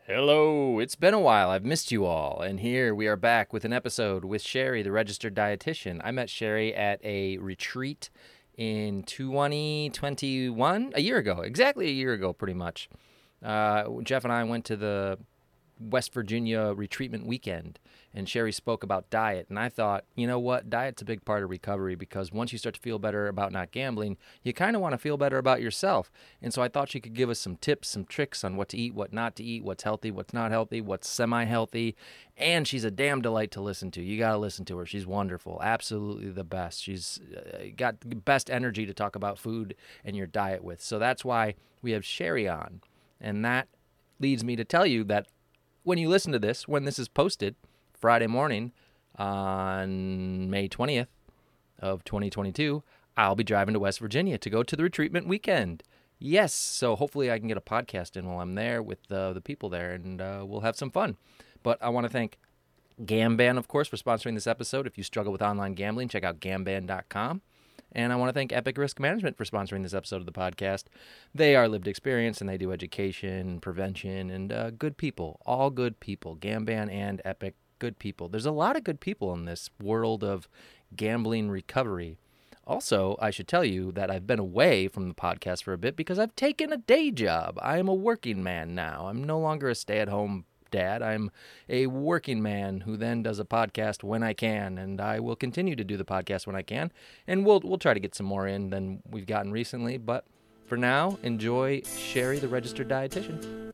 Hello, it's been a while. I've missed you all. And here we are back with an episode with Sherry, the registered dietitian. I met Sherry at a retreat in 2021, a year ago, exactly a year ago, pretty much. Jeff and I went to the West Virginia retreatment weekend, and Sherry spoke about diet. And I thought, you know what? Diet's a big part of recovery because once you start to feel better about not gambling, you kind of want to feel better about yourself. And so I thought she could give us some tips, some tricks on what to eat, what not to eat, what's healthy, what's not healthy, what's semi healthy. And she's a damn delight to listen to. You got to listen to her. She's wonderful. Absolutely the best. She's got the best energy to talk about food and your diet with. So that's why we have Sherry on. And that leads me to tell you that when you listen to this, when this is posted Friday morning on May 20th of 2022, I'll be driving to West Virginia to go to the retreatment weekend. Yes, so hopefully I can get a podcast in while I'm there with the people there, and we'll have some fun. But I want to thank Gamban, of course, for sponsoring this episode. If you struggle with online gambling, check out Gamban.com. And I want to thank Epic Risk Management for sponsoring this episode of the podcast. They are lived experience, and they do education, prevention, and good people. All good people. Gamban and Epic, good people. There's a lot of good people in this world of gambling recovery. Also, I should tell you that I've been away from the podcast for a bit because I've taken a day job. I am a working man now. I'm no longer a stay-at-home dad. I'm a working man who then does a podcast when I can, and I will continue to do the podcast when I can, and we'll try to get some more in than we've gotten recently. But for now, enjoy Sherry, the registered dietitian.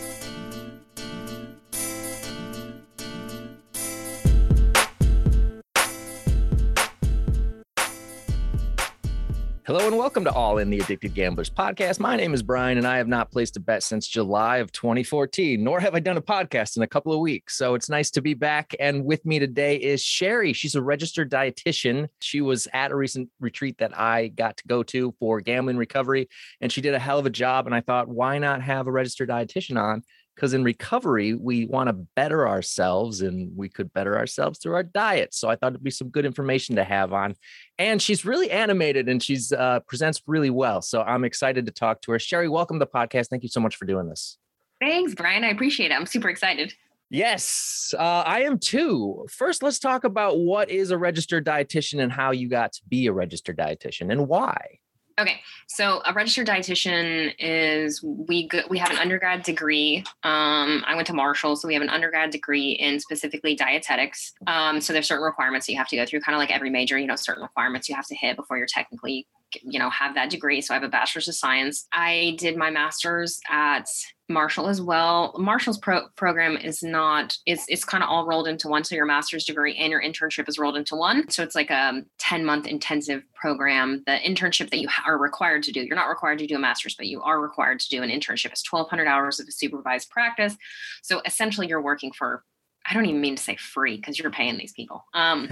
Hello and welcome to All in the Addicted Gamblers podcast. My name is Brian, and I have not placed a bet since July of 2014, nor have I done a podcast in a couple of weeks. So it's nice to be back. And with me today is Sherry. She's a registered dietitian. She was at a recent retreat that I got to go to for gambling recovery, and she did a hell of a job. And I thought, why not have a registered dietitian on? Because in recovery, we want to better ourselves, and we could better ourselves through our diet. So I thought it'd be some good information to have on. And she's really animated, and she's presents really well. So I'm excited to talk to her. Sherry, welcome to the podcast. Thank you so much for doing this. Thanks, Brian. I appreciate it. I'm super excited. Yes, I am too. First, let's talk about what is a registered dietitian and how you got to be a registered dietitian and why. Okay, so a registered dietitian is we have an undergrad degree. I went to Marshall, so we have an undergrad degree in specifically dietetics. So there's certain requirements that you have to go through, kind of like every major, certain requirements you have to hit before you're technically, have that degree. So I have a bachelor's of science. I did my master's at Marshall as well. Marshall's program is not, it's kind of all rolled into one. So your master's degree and your internship is rolled into one. So it's like a 10-month intensive program. The internship that you are required to do, you're not required to do a master's, but you are required to do an internship. It's 1,200 hours of a supervised practice. So essentially you're working for, I don't even mean to say free because you're paying these people.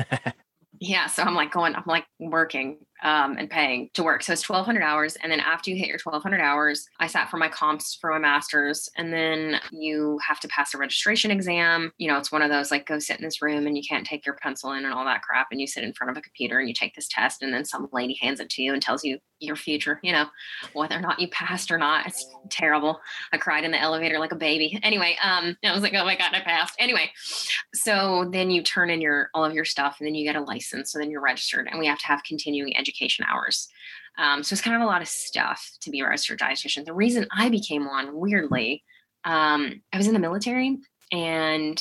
Yeah. So I'm like working and paying to work. So it's 1,200 hours. And then after you hit your 1,200 hours, I sat for my comps for my master's. And then you have to pass a registration exam. It's one of those like go sit in this room and you can't take your pencil in and all that crap. And you sit in front of a computer and you take this test. And then some lady hands it to you and tells you your future, whether or not you passed or not. It's terrible. I cried in the elevator like a baby. Anyway, I was like, oh my God, I passed. Anyway, so then you turn in all of your stuff and then you get a license. So then you're registered and we have to have continuing education hours. So it's kind of a lot of stuff to be a registered dietitian. The reason I became one, weirdly, I was in the military and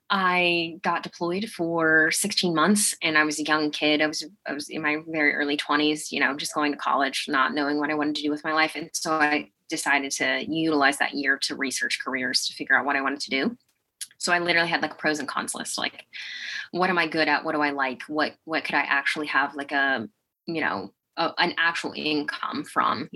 I got deployed for 16 months and I was a young kid. I was in my very early 20s, just going to college, not knowing what I wanted to do with my life. And so I decided to utilize that year to research careers to figure out what I wanted to do. So I literally had like a pros and cons list, like, what am I good at? What do I like? What could I actually have like an actual income from,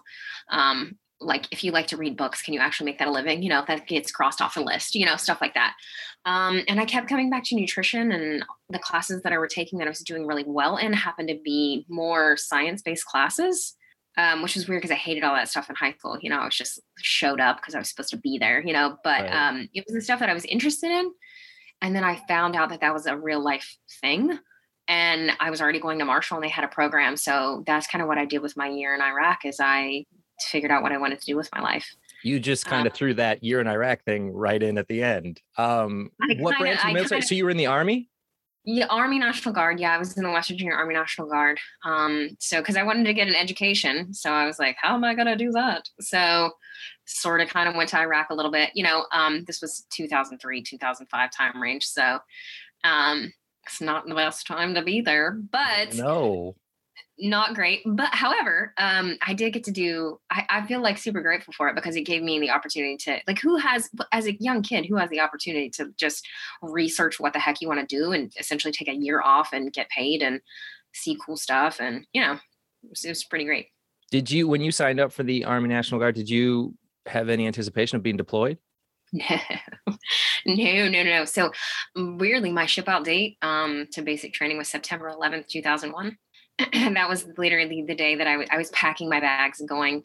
like if you like to read books, can you actually make that a living? That gets crossed off the list, stuff like that. And I kept coming back to nutrition, and the classes that I were taking that I was doing really well in happened to be more science-based classes, which was weird because I hated all that stuff in high school. I was just showed up because I was supposed to be there, but right. It was the stuff that I was interested in. And then I found out that that was a real life thing. And I was already going to Marshall and they had a program. So that's kind of what I did with my year in Iraq is I figured out what I wanted to do with my life. You just Uh, kind of threw that year in Iraq thing right in at the end. What branch of the military? So you were in the Army? Yeah, Army National Guard. Yeah, I was in the West Virginia Army National Guard. So because I wanted to get an education, so I was like, how am I gonna do that? So sort of kind of went to Iraq a little bit. This was 2003, 2005 time range. So it's not the best time to be there, but No. not great. But however, I did get to do, I feel like super grateful for it because it gave me the opportunity to, like, who has, as a young kid, who has the opportunity to just research what the heck you want to do and essentially take a year off and get paid and see cool stuff. And, it was pretty great. Did you, when you signed up for the Army National Guard, did you have any anticipation of being deployed? No, no. So weirdly, my ship out date to basic training was September 11th, 2001. And that was literally the day that I was packing my bags and going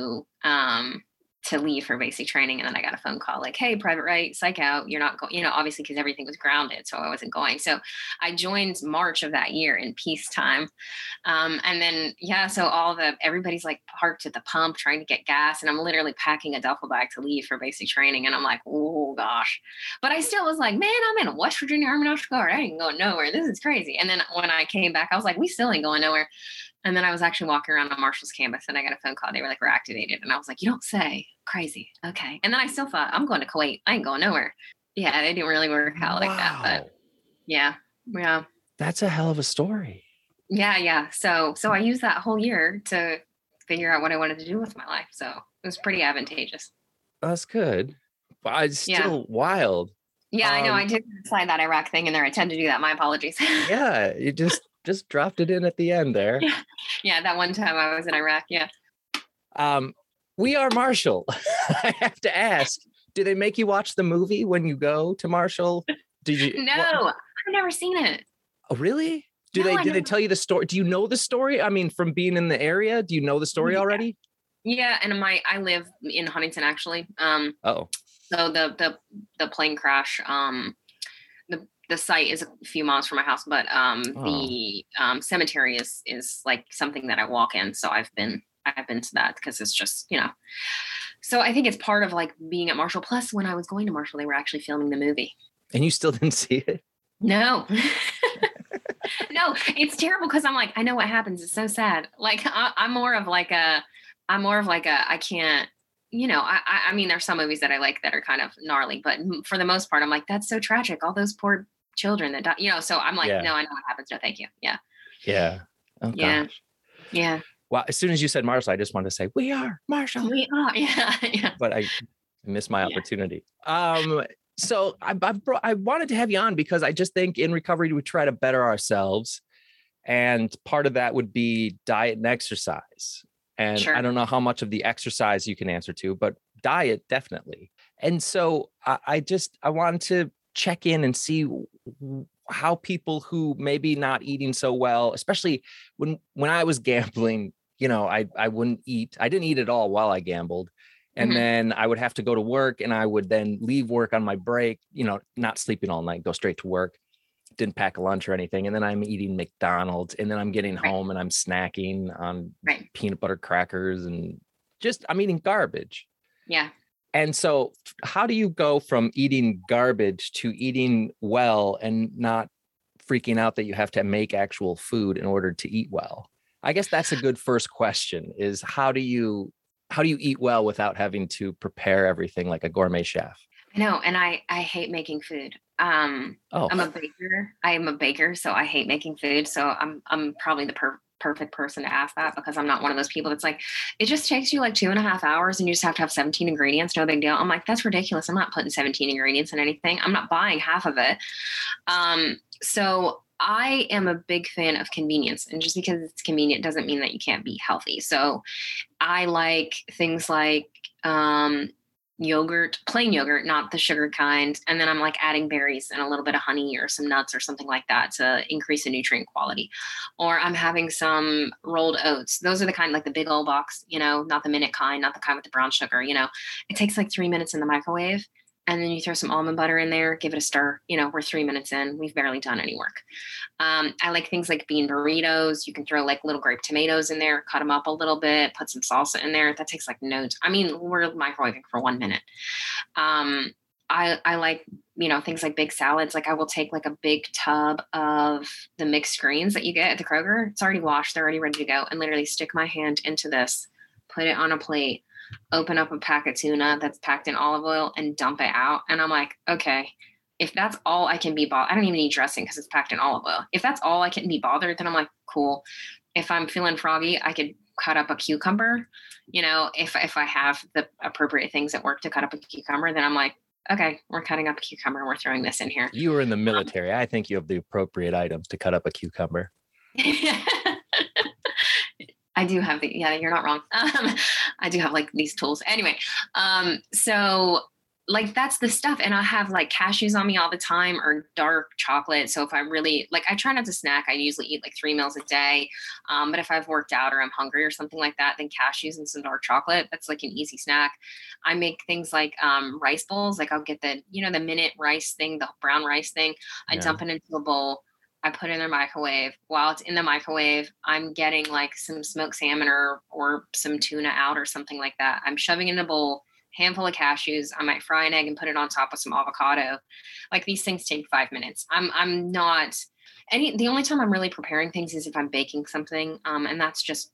to leave for basic training. And then I got a phone call like, hey, Private Wright, psych out. You're not going, obviously because everything was grounded. So I wasn't going. So I joined March of that year in peacetime. And then, so everybody's like parked at the pump trying to get gas. And I'm literally packing a duffel bag to leave for basic training. And I'm like, oh gosh. But I still was like, man, I'm in a West Virginia Army National Guard. I ain't going nowhere. This is crazy. And then when I came back, I was like, we still ain't going nowhere. And then I was actually walking around on Marshall's campus and I got a phone call. They were like, we're activated. And I was like, you don't say. Crazy. Okay. And then I still thought, I'm going to Kuwait. I ain't going nowhere. Yeah, it didn't really work out like that. But yeah. That's a hell of a story. Yeah. So I used that whole year to figure out what I wanted to do with my life. So it was pretty advantageous. That's good. But it's still wild. Yeah, I know. I did slide that Iraq thing in there. I tend to do that. My apologies. Yeah, you just dropped it in at the end there. Yeah, that one time I was in Iraq. Yeah. We are Marshall. I have to ask, do they make you watch the movie when you go to Marshall? Did you? No, I've never seen it. Oh, really? Do they tell you the story? Do you know the story? I mean, from being in the area, do you know the story already? Yeah, and I live in Huntington actually. Oh. So the plane crash, the site is a few miles from my house, but the cemetery is like something that I walk in. So I've been to that because it's just, so I think it's part of like being at Marshall. Plus when I was going to Marshall, they were actually filming the movie. And you still didn't see it? No. No, it's terrible because I'm like, I know what happens. It's so sad. Like I'm more of like a, I can't, I mean, there's some movies that I like that are kind of gnarly, but for the most part, I'm like, that's so tragic. All those poor children that die, so I'm like, no, I know what happens. No, thank you. Yeah. Yeah. Oh, yeah. Gosh. Yeah. Well, as soon as you said Marshall, I just wanted to say, we are Marshall. We are. Yeah. But I missed my opportunity. So I wanted to have you on because I just think in recovery, we try to better ourselves. And part of that would be diet and exercise. And I don't know how much of the exercise you can answer to, but diet, definitely. And so I wanted to check in and see how people who maybe not eating so well, especially when I was gambling, I wouldn't eat. I didn't eat at all while I gambled. And then I would have to go to work and I would then leave work on my break, not sleeping all night, go straight to work. Didn't pack a lunch or anything. And then I'm eating McDonald's and then I'm getting home and I'm snacking on peanut butter crackers and I'm eating garbage. Yeah. And so how do you go from eating garbage to eating well and not freaking out that you have to make actual food in order to eat well? I guess that's a good first question is how do you eat well without having to prepare everything like a gourmet chef? I know. And I hate making food. I'm a baker. I am a baker. So I hate making food. So I'm probably the perfect person to ask that because I'm not one of those people that's like, it just takes you like 2.5 hours and you just have to have 17 ingredients. No big deal. I'm like, that's ridiculous. I'm not putting 17 ingredients in anything. I'm not buying half of it. So I am a big fan of convenience, and just because it's convenient doesn't mean that you can't be healthy. So I like things like, yogurt, plain yogurt, not the sugar kind. And then I'm like adding berries and a little bit of honey or some nuts or something like that to increase the nutrient quality. Or I'm having some rolled oats. Those are the kind like the big old box, not the minute kind, not the kind with the brown sugar, it takes like 3 minutes in the microwave and then you throw some almond butter in there, give it a stir. We're 3 minutes in. We've barely done any work. I like things like bean burritos. You can throw like little grape tomatoes in there, cut them up a little bit, put some salsa in there. That takes like no time. I mean, we're microwaving for 1 minute. I like, things like big salads. Like I will take like a big tub of the mixed greens that you get at the Kroger. It's already washed. They're already ready to go, and literally stick my hand into this, put it on a plate, open up a pack of tuna that's packed in olive oil and dump it out. And I'm like, okay, if that's all I can be bothered, I don't even need dressing because it's packed in olive oil. If that's all I can be bothered, then I'm like, cool. If I'm feeling froggy, I could cut up a cucumber. If I have the appropriate things at work to cut up a cucumber, then I'm like, okay, we're cutting up a cucumber. We're throwing this in here. You were in the military. I think you have the appropriate items to cut up a cucumber. I do have you're not wrong. I do have like these tools. Anyway, so like that's the stuff. And I have like cashews on me all the time, or dark chocolate. So if I really like, I try not to snack. I usually eat like 3 meals a day. But if I've worked out or I'm hungry or something like that, then cashews and some dark chocolate, that's like an easy snack. I make things like rice bowls. Like I'll get the minute rice thing, the brown rice thing. I dump it into a bowl. I put it in the microwave. While it's in the microwave, I'm getting like some smoked salmon or some tuna out or something like that. I'm shoving in a bowl, handful of cashews. I might fry an egg and put it on top of some avocado. Like these things take 5 minutes. I'm not the only time I'm really preparing things is if I'm baking something. And that's just,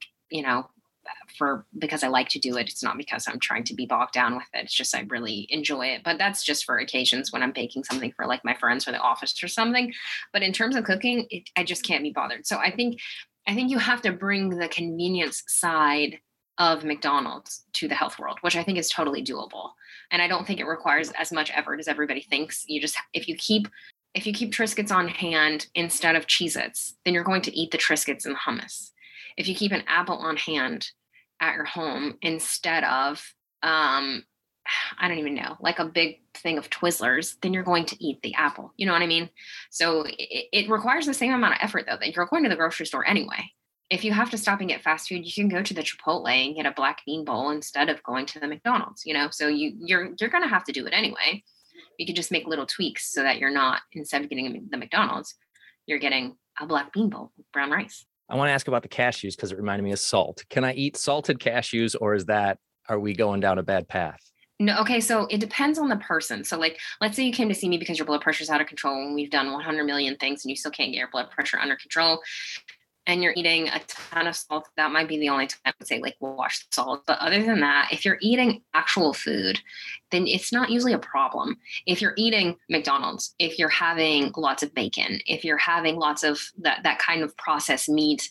because I like to do it. It's not because I'm trying to be bogged down with it. It's just, I really enjoy it, but that's just for occasions when I'm baking something for like my friends or the office or something. But in terms of cooking, I just can't be bothered. So I think you have to bring the convenience side of McDonald's to the health world, which I think is totally doable. And I don't think it requires as much effort as everybody thinks. If you keep Triscuits on hand instead of Cheez-Its, then you're going to eat the Triscuits and the hummus. If you keep an apple on hand at your home instead of, I don't even know, like a big thing of Twizzlers, then you're going to eat the apple. You know what I mean? So it requires the same amount of effort though, that you're going to the grocery store anyway. If you have to stop and get fast food, you can go to the Chipotle and get a black bean bowl instead of going to the McDonald's, so you're going to have to do it anyway. You could just make little tweaks so that you're not, instead of getting the McDonald's, you're getting a black bean bowl with brown rice. I want to ask about the cashews because it reminded me of salt. Can I eat salted cashews, or are we going down a bad path? No. Okay. So it depends on the person. So like, let's say you came to see me because your blood pressure is out of control and we've done 100 million things and you still can't get your blood pressure under control, and you're eating a ton of salt, that might be the only time I would say like wash the salt. But other than that, if you're eating actual food, then it's not usually a problem. If you're eating McDonald's, if you're having lots of bacon, if you're having lots of that kind of processed meat,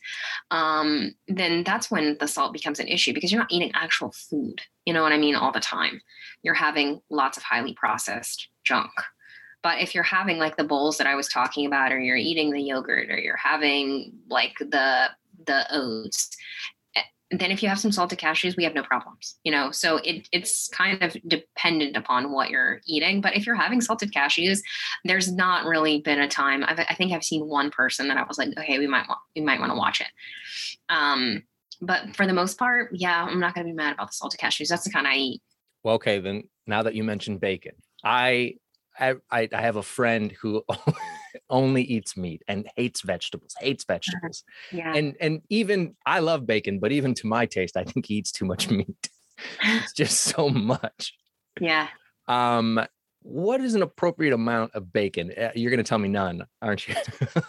then that's when the salt becomes an issue, because you're not eating actual food. You know what I mean? All the time. You're having lots of highly processed junk. But if you're having like the bowls that I was talking about, or you're eating the yogurt, or you're having like the oats, then if you have some salted cashews, we have no problems, so it's kind of dependent upon what you're eating. But if you're having salted cashews, there's not really been a time. I think I've seen one person that I was like, okay, we might want to watch it. But for the most part, yeah, I'm not going to be mad about the salted cashews. That's the kind I eat. Well, okay, then now that you mentioned bacon, I have a friend who only eats meat and hates vegetables. Yeah. And even I love bacon, but even to my taste, I think he eats too much meat. It's just so much. Yeah. What is an appropriate amount of bacon? You're going to tell me none, aren't you?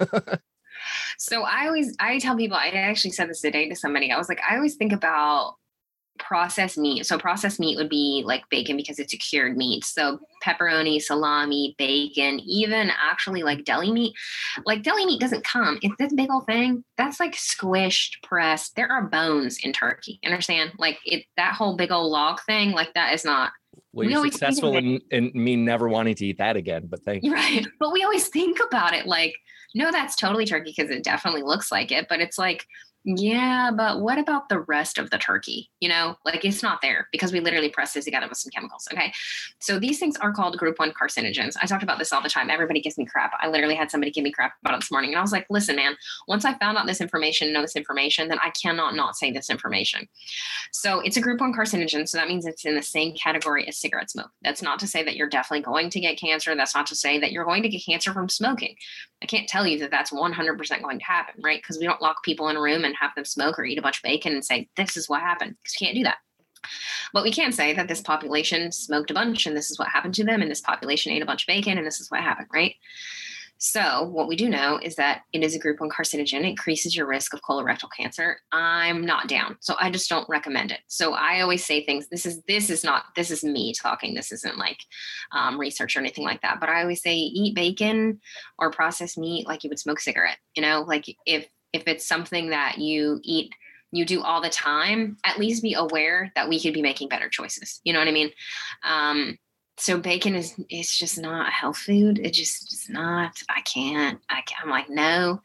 So I tell people, I actually said this today to somebody. I was like, I always think about processed meat. So processed meat would be like bacon because it's a cured meat. So pepperoni, salami, bacon, even actually like deli meat. Like deli meat doesn't come. It's this big old thing that's like squished, pressed. There are bones in turkey. Understand? Like that whole big old log thing, like that is not. Well, you're successful in me never wanting to eat that again, but thank you. Right. But we always think about it like, no, that's totally turkey because it definitely looks like it. But it's like Yeah, but what about the rest of the turkey? Like it's not there because we literally pressed it together with some chemicals. Okay. So these things are called group one carcinogens. I talk about this all the time. Everybody gives me crap. I literally had somebody give me crap about it this morning. And I was like, listen, man, once I found out this information, know this information, then I cannot not say this information. So it's a group one carcinogen. So that means it's in the same category as cigarette smoke. That's not to say that you're definitely going to get cancer. That's not to say that you're going to get cancer from smoking. I can't tell you that that's 100% going to happen, right? Because we don't lock people in a room and have them smoke or eat a bunch of bacon and say, this is what happened, because you can't do that. But we can say that this population smoked a bunch and this is what happened to them. And this population ate a bunch of bacon and this is what happened, right? So what we do know is that it is a group one carcinogen. It increases your risk of colorectal cancer. I'm not down. So I just don't recommend it. So I always say things, this is me talking. This isn't like research or anything like that. But I always say eat bacon or processed meat like you would smoke a cigarette. Like if it's something that you eat, you do all the time, at least be aware that we could be making better choices. You know what I mean? So bacon it's just not a health food. It's not, I'm like, no.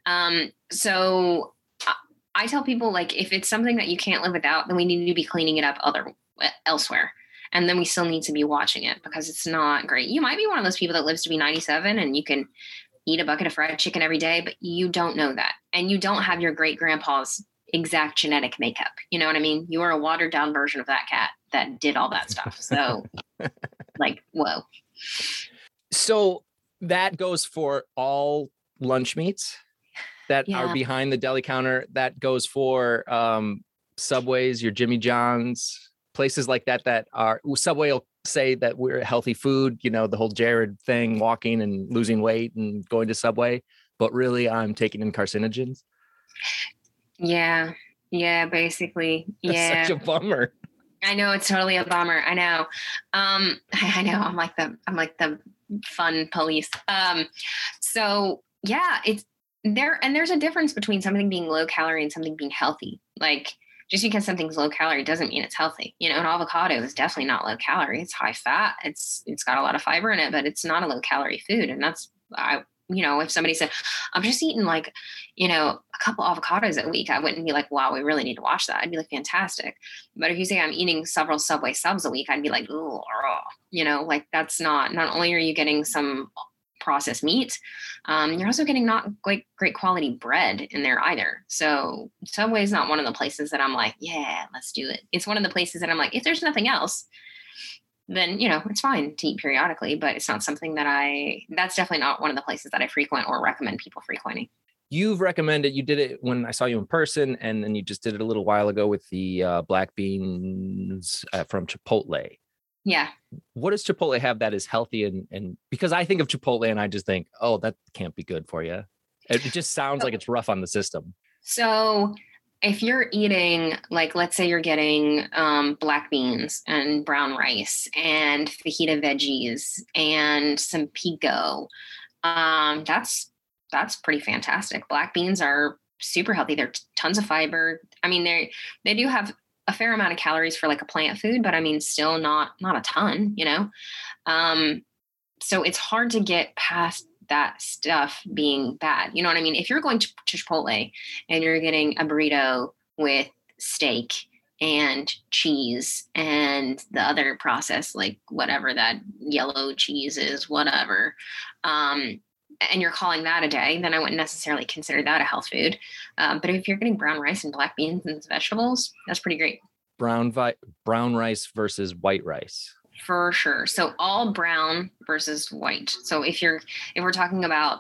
So I tell people, like, if it's something that you can't live without, then we need to be cleaning it up elsewhere. And then we still need to be watching it because it's not great. You might be one of those people that lives to be 97 and you can eat a bucket of fried chicken every day, but you don't know that. And you don't have your great grandpa's exact genetic makeup. You know what I mean? You are a watered down version of that cat that did all that stuff. So like, whoa. So that goes for all lunch meats that are behind the deli counter. That goes for Subways, your Jimmy John's, places like that are, Subway will say that we're a healthy food, the whole Jared thing, walking and losing weight and going to Subway, but really I'm taking in carcinogens. Yeah, basically. Yeah. That's such a bummer. I know, it's totally a bummer. I know. I know. I'm like the fun police. So yeah, it's there. And there's a difference between something being low calorie and something being healthy. Like, just because something's low calorie doesn't mean it's healthy. An avocado is definitely not low calorie. It's high fat. It's got a lot of fiber in it, but it's not a low calorie food. And that's, if somebody said, I'm just eating like, a couple avocados a week, I wouldn't be like, wow, we really need to watch that. I'd be like, fantastic. But if you say I'm eating several Subway subs a week, I'd be like, oh, like that's not only are you getting some processed meat, you're also getting not great quality bread in there either. So Subway is not one of the places that I'm like, yeah, let's do it. It's one of the places that I'm like, if there's nothing else, then, it's fine to eat periodically, but it's not something that's definitely not one of the places that I frequent or recommend people frequenting. You've recommended, you did it when I saw you in person, and then you just did it a little while ago with the black beans from Chipotle. Yeah. What does Chipotle have that is healthy? And because I think of Chipotle and I just think, oh, that can't be good for you. It just sounds like it's rough on the system. So if you're eating, like, let's say you're getting black beans and brown rice and fajita veggies and some pico, that's pretty fantastic. Black beans are super healthy. They're tons of fiber. I mean, they do have a fair amount of calories for like a plant food, but I mean, still not a ton, so it's hard to get past that stuff being bad. You know what I mean? If you're going to Chipotle and you're getting a burrito with steak and cheese and the other process, like whatever that yellow cheese is, whatever, and you're calling that a day, then I wouldn't necessarily consider that a health food. But if you're getting brown rice and black beans and vegetables, that's pretty great. Brown rice versus white rice. For sure. So all brown versus white. So if we're talking about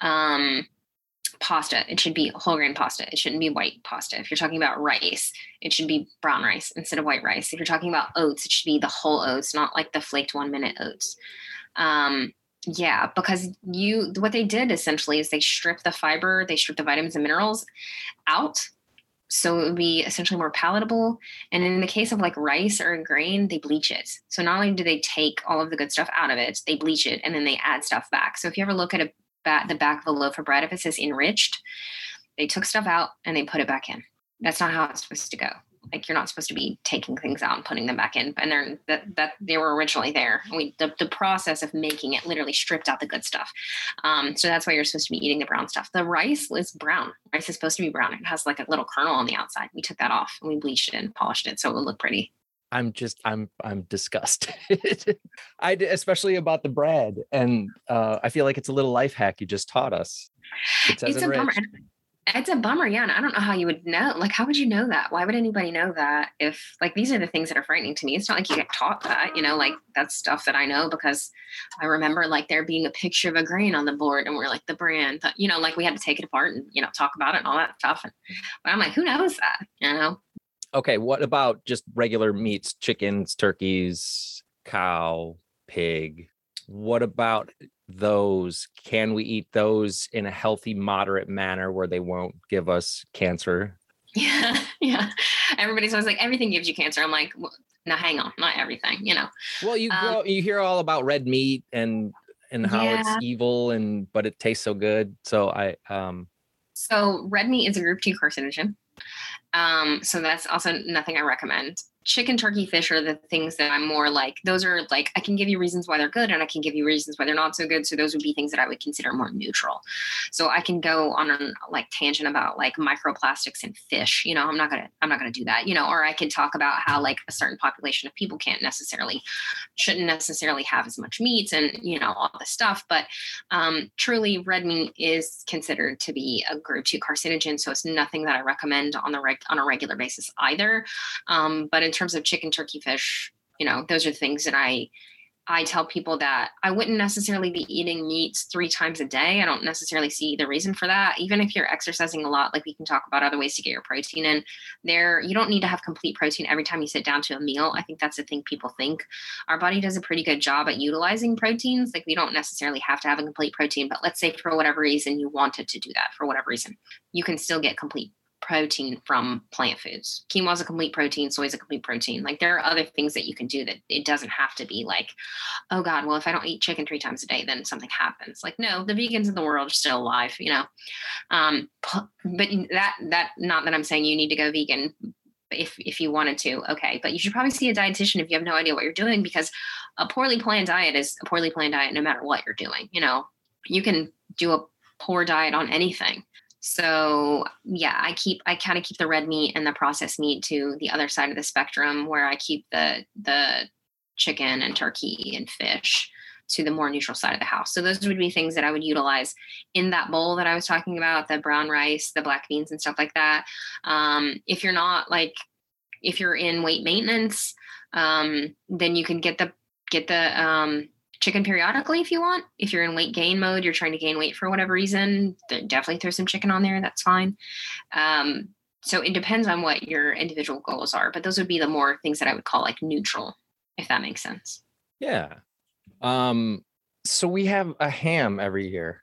pasta, it should be whole grain pasta. It shouldn't be white pasta. If you're talking about rice, it should be brown rice instead of white rice. If you're talking about oats, it should be the whole oats, not like the flaked 1 minute oats. Yeah, because what they did essentially is they stripped the fiber, they stripped the vitamins and minerals out. So it would be essentially more palatable. And in the case of like rice or a grain, they bleach it. So not only do they take all of the good stuff out of it, they bleach it and then they add stuff back. So if you ever look at the back of a loaf of bread, if it says enriched, they took stuff out and they put it back in. That's not how it's supposed to go. like you're not supposed to be taking things out and putting them back in. And they were originally there. The process of making it literally stripped out the good stuff. So that's why you're supposed to be eating the brown stuff. The rice is brown. Rice is supposed to be brown. It has like a little kernel on the outside. We took that off and we bleached it and polished it so it would look pretty. I'm disgusted. Especially about the bread. And I feel like it's a little life hack you just taught us. It's a bummer. It's a bummer. Yeah. And I don't know how you would know. Like, how would you know that? Why would anybody know that if like these are the things that are frightening to me? It's not like you get taught that, like that's stuff that I know because I remember like there being a picture of a grain on the board and we're like the brand, like we had to take it apart and, talk about it and all that stuff. But I'm like, who knows that, Okay, what about just regular meats, chickens, turkeys, cow, pig? What about those? Can we eat those in a healthy, moderate manner where they won't give us cancer? Yeah, yeah. Everybody's always like, everything gives you cancer. I'm like, well, now hang on, not everything, Well, you hear all about red meat and how it's evil but it tastes so good. So So red meat is a group 2 carcinogen. So that's also nothing I recommend. Chicken, turkey, fish are the things that I'm more like, those are like, I can give you reasons why they're good and I can give you reasons why they're not so good. So those would be things that I would consider more neutral. So I can go on a like tangent about like microplastics in fish, I'm not going to do that, or I can talk about how like a certain population of people shouldn't necessarily have as much meat and, all this stuff. But truly red meat is considered to be a group 2 carcinogen. So it's nothing that I recommend on a regular basis either. But in terms of chicken, turkey, fish, those are things that I tell people that I wouldn't necessarily be eating meats 3 times a day. I don't necessarily see the reason for that. Even if you're exercising a lot, like we can talk about other ways to get your protein in there. You don't need to have complete protein every time you sit down to a meal. I think that's the thing people think. Our body does a pretty good job at utilizing proteins. Like we don't necessarily have to have a complete protein, but let's say for whatever reason you wanted to do that, for whatever reason, you can still get complete protein from plant foods. Quinoa is a complete protein. Soy is a complete protein. Like there are other things that you can do that it doesn't have to be like, oh God, well, if I don't eat chicken 3 times a day, then something happens. Like, no, the vegans in the world are still alive, but that not that I'm saying you need to go vegan if you wanted to. Okay. But you should probably see a dietitian if you have no idea what you're doing, because a poorly planned diet is a poorly planned diet no matter what you're doing. You can do a poor diet on anything. So yeah, I kind of keep the red meat and the processed meat to the other side of the spectrum, where I keep the chicken and turkey and fish to the more neutral side of the house. So those would be things that I would utilize in that bowl that I was talking about, the brown rice, the black beans and stuff like that. If you're in weight maintenance, then you can get the chicken periodically if you want. If you're in weight gain mode, you're trying to gain weight for whatever reason, definitely throw some chicken on there. That's fine. So it depends on what your individual goals are, but those would be the more things that I would call like neutral, if that makes sense. Yeah. So we have a ham every year.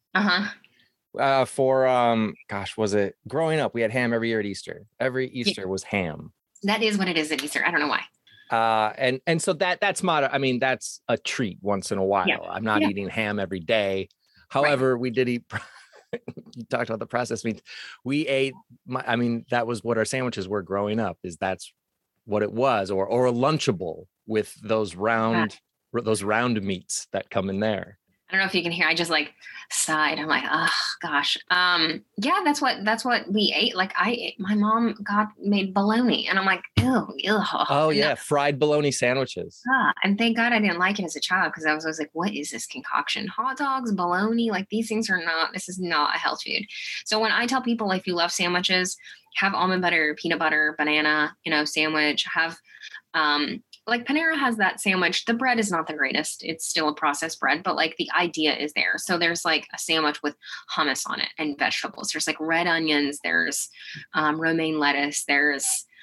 Was it growing up? We had ham every year at Easter. Every Easter was ham. That is what it is at Easter. I don't know why. And so that's that's a treat once in a while. Yeah. I'm not eating ham every day. However, we did eat, you talked about the processed meats. We ate, that was what our sandwiches were growing up, that's what it was, or a Lunchable with those round meats that come in there. I don't know if you can hear, I just like sighed. I'm like, oh gosh. Yeah, that's what we ate. Like my mom made bologna and I'm like, ew. Oh yeah. Fried bologna sandwiches. And thank God I didn't like it as a child, because I was always like, what is this concoction? Hot dogs, bologna, like these things this is not a health food. So when I tell people, if you love sandwiches, have almond butter, peanut butter, banana, sandwich, have, like Panera has that sandwich. The bread is not the greatest. It's still a processed bread, but like the idea is there. So there's like a sandwich with hummus on it and vegetables. There's like red onions. There's romaine lettuce. There's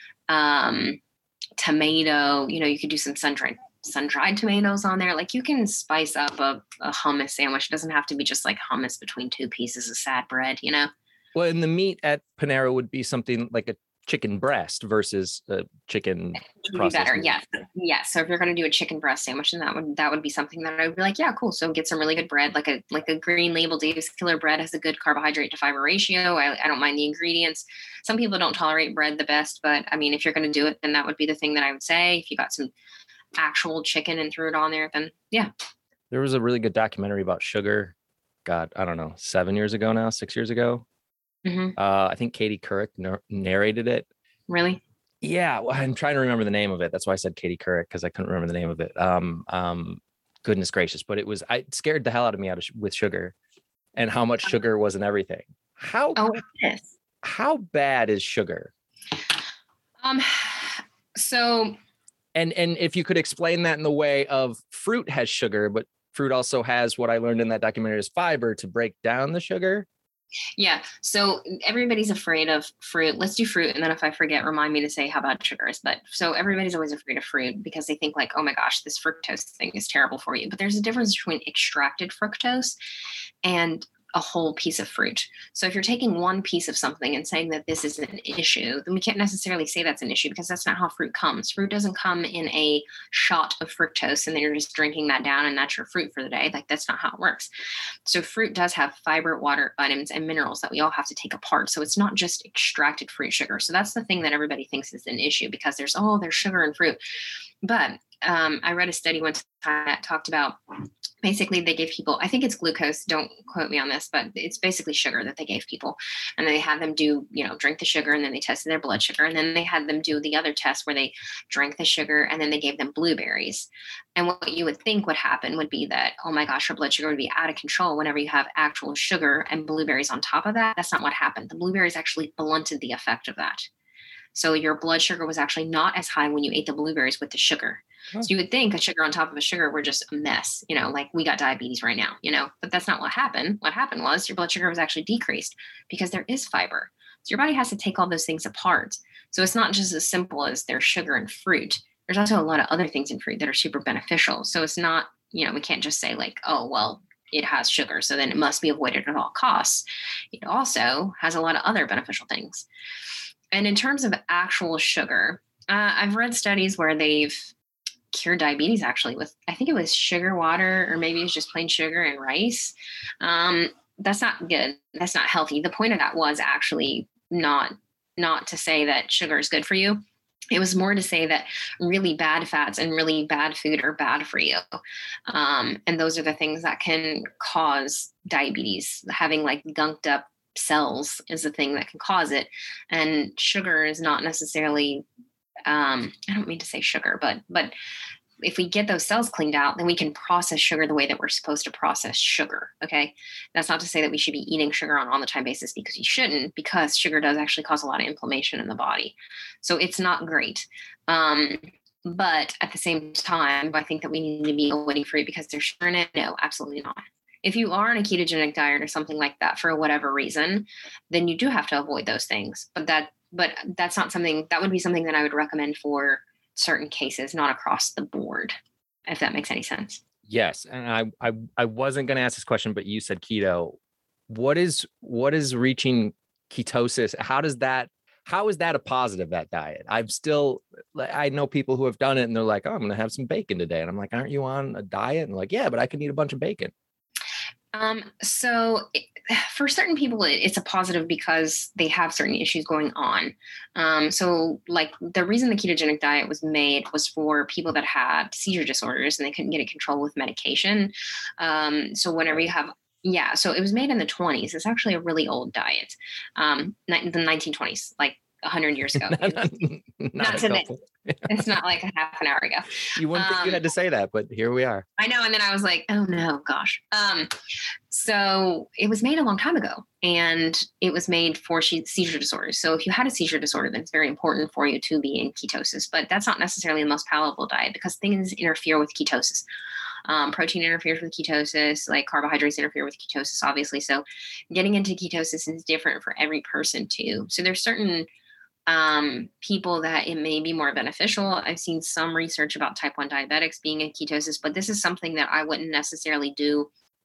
tomato. You could do some sun-dried tomatoes on there. Like you can spice up a hummus sandwich. It doesn't have to be just like hummus between 2 pieces of sad bread, Well, and the meat at Panera would be something like a chicken breast versus chicken Would be better. meat. Yes. So if you're going to do a chicken breast sandwich, then that would be something that I would be like, yeah, cool. So get some really good bread, like a Green Label Dave's Killer bread has a good carbohydrate to fiber ratio. I don't mind the ingredients. Some people don't tolerate bread the best, but I mean, if you're going to do it, then that would be the thing that I would say. If you got some actual chicken and threw it on there, then yeah. There was a really good documentary about sugar. God, I don't know, 6 years ago. Mm-hmm. I think Katie Couric narrated it. Really? Yeah, well, I'm trying to remember the name of it. That's why I said Katie Couric, because I couldn't remember the name of it. Goodness gracious, but it scared the hell out of me with sugar and how much sugar was in everything. How bad is sugar? So and if you could explain that in the way of fruit has sugar, but fruit also has what I learned in that documentary is fiber to break down the sugar. Yeah. So everybody's afraid of fruit. Let's do fruit. And then if I forget, remind me to say how bad sugar is. But so everybody's always afraid of fruit because they think like, oh my gosh, this fructose thing is terrible for you. But there's a difference between extracted fructose and a whole piece of fruit. So if you're taking one piece of something and saying that this is an issue, then we can't necessarily say that's an issue because that's not how fruit comes. Fruit doesn't come in a shot of fructose and then you're just drinking that down and that's your fruit for the day. Like that's not how it works. So fruit does have fiber, water, vitamins, and minerals that we all have to take apart. So it's not just extracted fruit sugar. So that's the thing that everybody thinks is an issue because there's sugar in fruit. But I read a study one time that talked about basically they gave people, I think it's glucose, don't quote me on this, but it's basically sugar that they gave people. And they had them do, drink the sugar and then they tested their blood sugar. And then they had them do the other test where they drank the sugar and then they gave them blueberries. And what you would think would happen would be that, oh my gosh, your blood sugar would be out of control whenever you have actual sugar and blueberries on top of that. That's not what happened. The blueberries actually blunted the effect of that. So your blood sugar was actually not as high when you ate the blueberries with the sugar. Oh. So you would think a sugar on top of a sugar, we're just a mess, like we got diabetes right now, but that's not what happened. What happened was your blood sugar was actually decreased because there is fiber. So your body has to take all those things apart. So it's not just as simple as there's sugar and fruit. There's also a lot of other things in fruit that are super beneficial. So it's not, we can't just say like, oh, well, it has sugar, so then it must be avoided at all costs. It also has a lot of other beneficial things. And in terms of actual sugar, I've read studies where they've cured diabetes actually with, I think it was sugar water, or maybe it's just plain sugar and rice. That's not good. That's not healthy. The point of that was actually not to say that sugar is good for you. It was more to say that really bad fats and really bad food are bad for you. And those are the things that can cause diabetes. Having like gunked up cells is the thing that can cause it. And sugar is not necessarily, I don't mean to say sugar, but if we get those cells cleaned out, then we can process sugar the way that we're supposed to process sugar. Okay. That's not to say that we should be eating sugar on an all the time basis, because you shouldn't, because sugar does actually cause a lot of inflammation in the body. So it's not great. But at the same time, I think that we need to be avoiding fruit because there's sugar in it. No, absolutely not. If you are on a ketogenic diet or something like that for whatever reason, then you do have to avoid those things. But that's not something that would be something that I would recommend for certain cases, not across the board, if that makes any sense. Yes. And I wasn't going to ask this question, but you said keto. What is reaching ketosis? How is that a positive, that diet? I know people who have done it and they're like, oh, I'm going to have some bacon today. And I'm like, aren't you on a diet? And like, yeah, but I can eat a bunch of bacon. So for certain people, it's a positive because they have certain issues going on. So like the reason the ketogenic diet was made was for people that had seizure disorders and they couldn't get it controlled with medication. So whenever you have, so it was made in the 1920s. It's actually a really old diet. The 1920s, like 100 years ago. Not today. It's not like a half an hour ago. You wouldn't think you had to say that, but here we are. I know. And then I was like, oh no, gosh. So it was made a long time ago, and it was made for seizure disorders. So if you had a seizure disorder, then it's very important for you to be in ketosis, but that's not necessarily the most palatable diet because things interfere with ketosis. Protein interferes with ketosis, like carbohydrates interfere with ketosis, obviously. So getting into ketosis is different for every person too. So there's certain people that it may be more beneficial. I've seen some research about type 1 diabetics being in ketosis, but this is something that I wouldn't necessarily do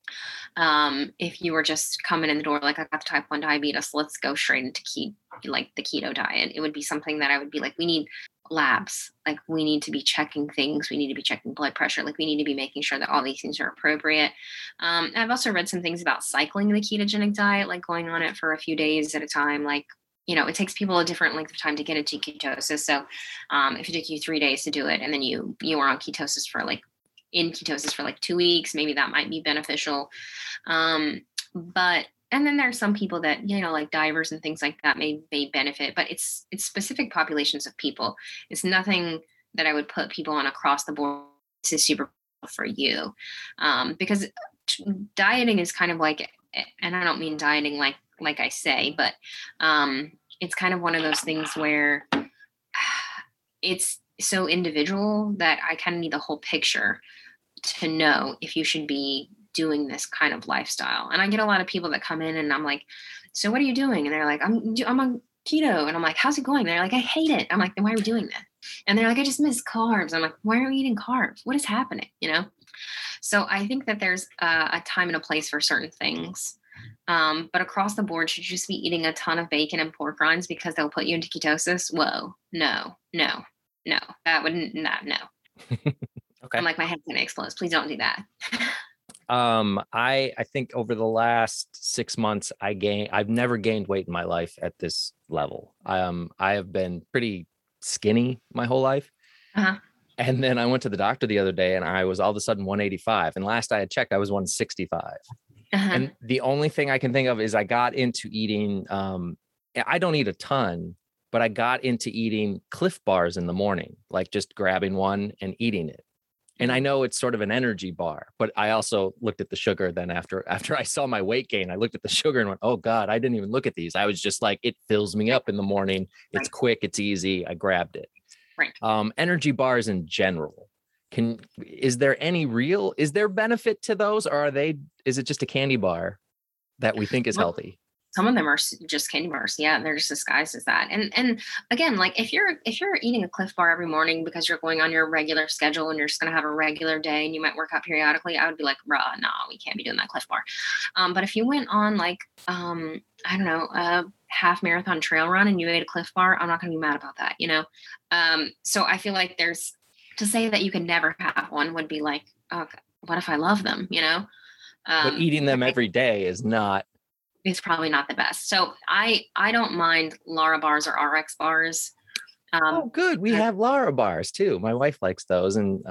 If you were just coming in the door, like I got the type 1 diabetes, let's go straight into like the keto diet. It would be something that I would be like, we need labs. Like we need to be checking things. We need to be checking blood pressure. Like we need to be making sure that all these things are appropriate. I've also read some things about cycling the ketogenic diet, like going on it for a few days at a time. Like, it takes people a different length of time to get into ketosis. So if it took you 3 days to do it, and then you were on ketosis for like in ketosis for like 2 weeks, maybe that might be beneficial. But and then there's some people that, like divers and things like that may benefit, but it's specific populations of people. It's nothing that I would put people on across the board. This is super for you. Because dieting is kind of like, and I don't mean dieting like I say, but it's kind of one of those things where it's so individual that I kind of need the whole picture to know if you should be doing this kind of lifestyle. And I get a lot of people that come in and I'm like, so what are you doing? And they're like, I'm on keto. And I'm like, how's it going? And they're like, I hate it. I'm like, then why are we doing that? And they're like, I just miss carbs. I'm like, why are we eating carbs? What is happening? So I think that there's a time and a place for certain things. But across the board, should you just be eating a ton of bacon and pork rinds because they'll put you into ketosis? Whoa, no, that wouldn't, no. Okay. I'm like, my head's gonna explode. Please don't do that. I think over the last 6 months, I've never gained weight in my life at this level. I have been pretty skinny my whole life. Uh-huh. And then I went to the doctor the other day and I was all of a sudden 185. And last I had checked, I was 165. Uh-huh. And the only thing I can think of is I got into eating, I don't eat a ton, but I got into eating Cliff Bars in the morning, like just grabbing one and eating it. And I know it's sort of an energy bar, but I also looked at the sugar. Then after I saw my weight gain, I looked at the sugar and went, oh God, I didn't even look at these. I was just like, it fills me up in the morning. It's quick. It's easy. I grabbed it. Right. Energy bars in general. Is there benefit to those, or is it just a candy bar that we think is healthy? Some of them are just candy bars. Yeah, they're just disguised as that. And again, like if you're eating a Cliff Bar every morning because you're going on your regular schedule and you're just going to have a regular day and you might work out periodically, I would be like, no, we can't be doing that Cliff Bar. But if you went on like, I don't know, a half marathon trail run and you ate a Cliff Bar, I'm not going to be mad about that, So I feel like to say that you can never have one would be like, oh, what if I love them, But eating them every day is not. It's probably not the best. So I don't mind Lara bars or RX bars. Oh, good. We have Lara bars too. My wife likes those. And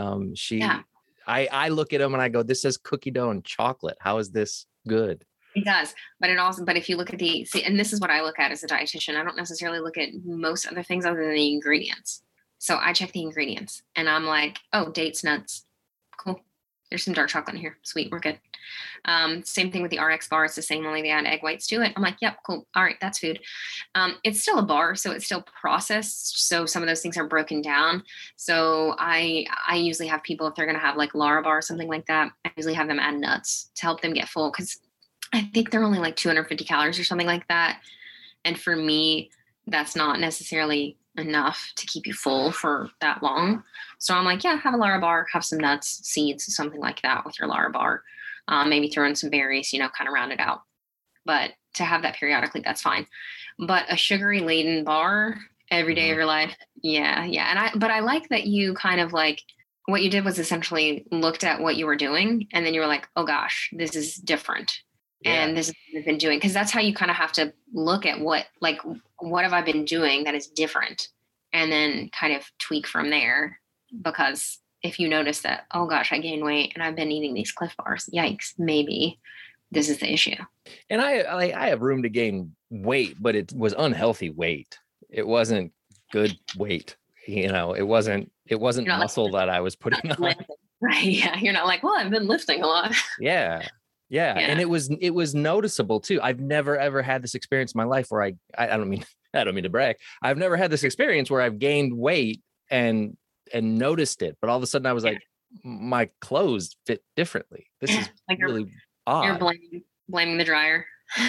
I look at them and I go, this says cookie dough and chocolate. How is this good? It does. But if you look at and this is what I look at as a dietitian. I don't necessarily look at most other things other than the ingredients. So I check the ingredients and I'm like, oh, dates, nuts. Cool. There's some dark chocolate in here. Sweet. We're good. Same thing with the RX bar. It's the same, only they add egg whites to it. I'm like, yep, cool. All right, that's food. It's still a bar, so it's still processed. So some of those things are broken down. So I usually have people, if they're going to have like Lara bar or something like that, I usually have them add nuts to help them get full. Cause I think they're only like 250 calories or something like that. And for me, that's not necessarily enough to keep you full for that long. So I'm like, yeah, have a Lara bar, have some nuts, seeds, something like that with your Lara bar. Maybe throw in some berries, kind of round it out. But to have that periodically, that's fine. But a sugary laden bar every day of your life, yeah. But I like that you kind of like, what you did was essentially looked at what you were doing, and then you were like, oh gosh, this is different. Yeah. And this is what I've been doing. Because that's how you kind of have to look at what have I been doing that is different, and then kind of tweak from there. Because if you notice that, oh gosh, I gained weight and I've been eating these Cliff Bars, yikes, maybe this is the issue. And I have room to gain weight, but it was unhealthy weight. It wasn't good weight. It wasn't muscle that I was putting on. Right. Yeah. You're not like, well, I've been lifting a lot. Yeah. And it was noticeable too. I've never ever had this experience in my life where I don't mean to brag. I've never had this experience where I've gained weight and noticed it, but all of a sudden I was like, my clothes fit differently. This is like really odd. You're blaming the dryer.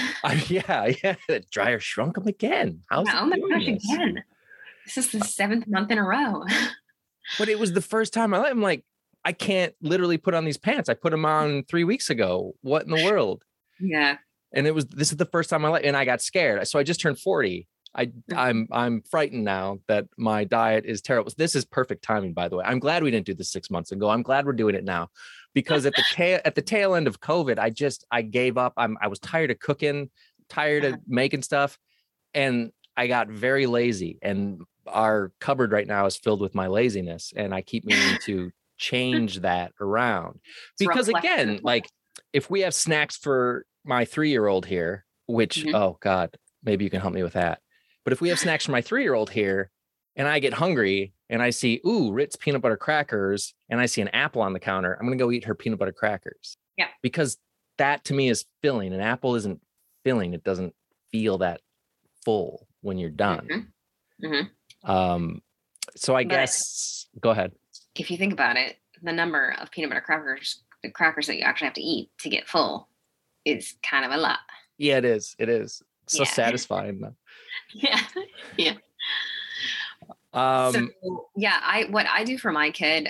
Yeah. The dryer shrunk them again. Oh my gosh, again. This is the 7th month in a row. But it was the first time I'm like, I can't literally put on these pants. I put them on 3 weeks ago. What in the world? Yeah. And this is the first time in my life, and I got scared. So I just turned 40. I'm frightened now that my diet is terrible. This is perfect timing, by the way. I'm glad we didn't do this 6 months ago. I'm glad we're doing it now, because at the tail end of COVID, I gave up. I was tired of cooking, tired of making stuff, and I got very lazy. And our cupboard right now is filled with my laziness, and I keep meaning to change that around. Because again, like if we have snacks for my 3-year-old here, which, oh God, maybe you can help me with that. But if we have snacks for my 3-year-old here and I get hungry and I see, ooh, Ritz peanut butter crackers, and I see an apple on the counter, I'm going to go eat her peanut butter crackers. Yeah. Because that to me is filling. An apple isn't filling. It doesn't feel that full when you're done. So I guess, go ahead. If you think about it, the number of peanut butter crackers, the crackers that you actually have to eat to get full, is kind of a lot. Yeah, it is. It is. So satisfying though. Yeah. Yeah. What I do for my kid,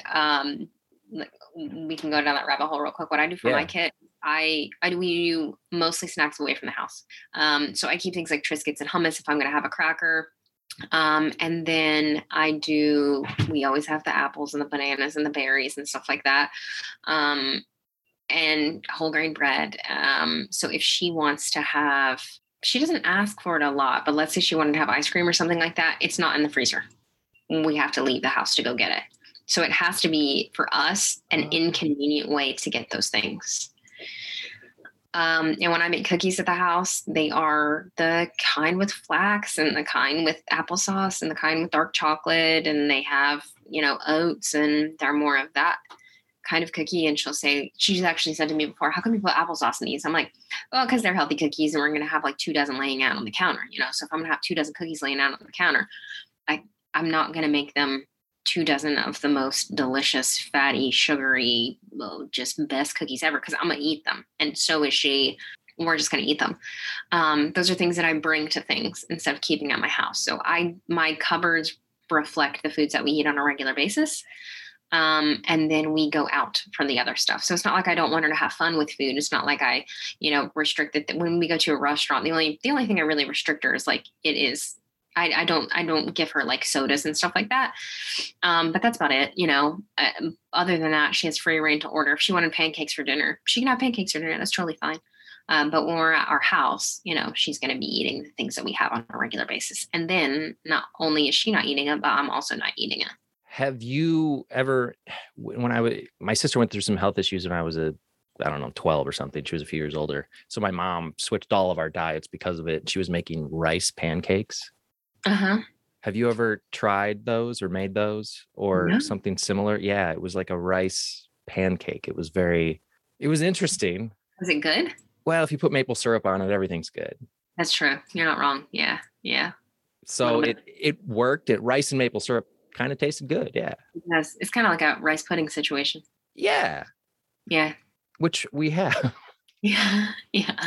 we can go down that rabbit hole real quick. What I do for my kid, we do mostly snacks away from the house. So I keep things like Triscuits and hummus if I'm going to have a cracker. And then we always have the apples and the bananas and the berries and stuff like that. And whole grain bread. So if she wants to have, she doesn't ask for it a lot, but let's say she wanted to have ice cream or something like that, it's not in the freezer. We have to leave the house to go get it. So it has to be, for us, an inconvenient way to get those things. And when I make cookies at the house, they are the kind with flax and the kind with applesauce and the kind with dark chocolate. And they have, oats, and they're more of that kind of cookie. And she's actually said to me before, how come you put applesauce in these? I'm like, well, because they're healthy cookies and we're going to have like 2 dozen laying out on the counter, So if I'm going to have 2 dozen cookies laying out on the counter, I'm not going to make them 2 dozen of the most delicious, fatty, sugary, just best cookies ever, because I'm going to eat them. And so is she. We're just going to eat them. Those are things that I bring to things instead of keeping at my house. So my cupboards reflect the foods that we eat on a regular basis. And then we go out from the other stuff. So it's not like I don't want her to have fun with food. It's not like I, restrict it. When we go to a restaurant, the only thing I really restrict her is I don't give her like sodas and stuff like that. But that's about it. Other than that, she has free reign to order. If she wanted pancakes for dinner, she can have pancakes for dinner. That's totally fine. But when we're at our house, she's going to be eating the things that we have on a regular basis. And then not only is she not eating it, but I'm also not eating it. Have you ever, my sister went through some health issues when I was 12 or something. She was a few years older. So my mom switched all of our diets because of it. She was making rice pancakes. Have you ever tried those or made those or something similar? Yeah, it was like a rice pancake. It was interesting. Was it good? Well, if you put maple syrup on it, everything's good. That's true. You're not wrong. Yeah. Yeah. So it worked. Rice and maple syrup kind of tasted good. Yeah. Yes. It's kind of like a rice pudding situation. Yeah. Yeah. Which we have. Yeah. Yeah.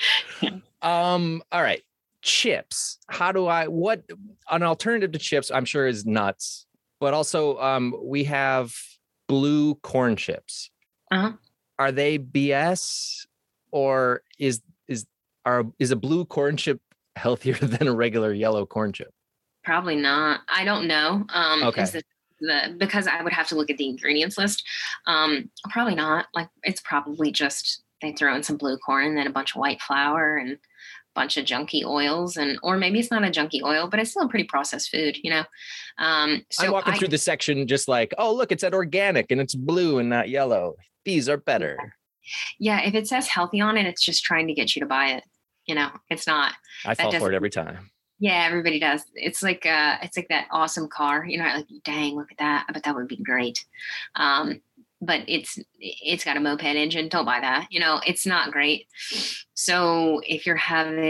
All right. Chips. What an alternative to chips, I'm sure, is nuts. But also we have blue corn chips. Are they BS, or is a blue corn chip healthier than a regular yellow corn chip? Probably not. I don't know. Okay. Because I would have to look at the ingredients list. Probably not. Like, it's probably just they throw in some blue corn and then a bunch of white flour and a bunch of junky oils, or maybe it's not a junky oil, but it's still a pretty processed food, So I'm walking through the section just like, oh, look, it's at organic and it's blue and not yellow. These are better. Yeah, if it says healthy on it, it's just trying to get you to buy it. It's not. I fall for it every time. Yeah, everybody does. It's like that awesome car. Like, dang, look at that. I bet that would be great. But it's got a moped engine. Don't buy that. It's not great. So if you're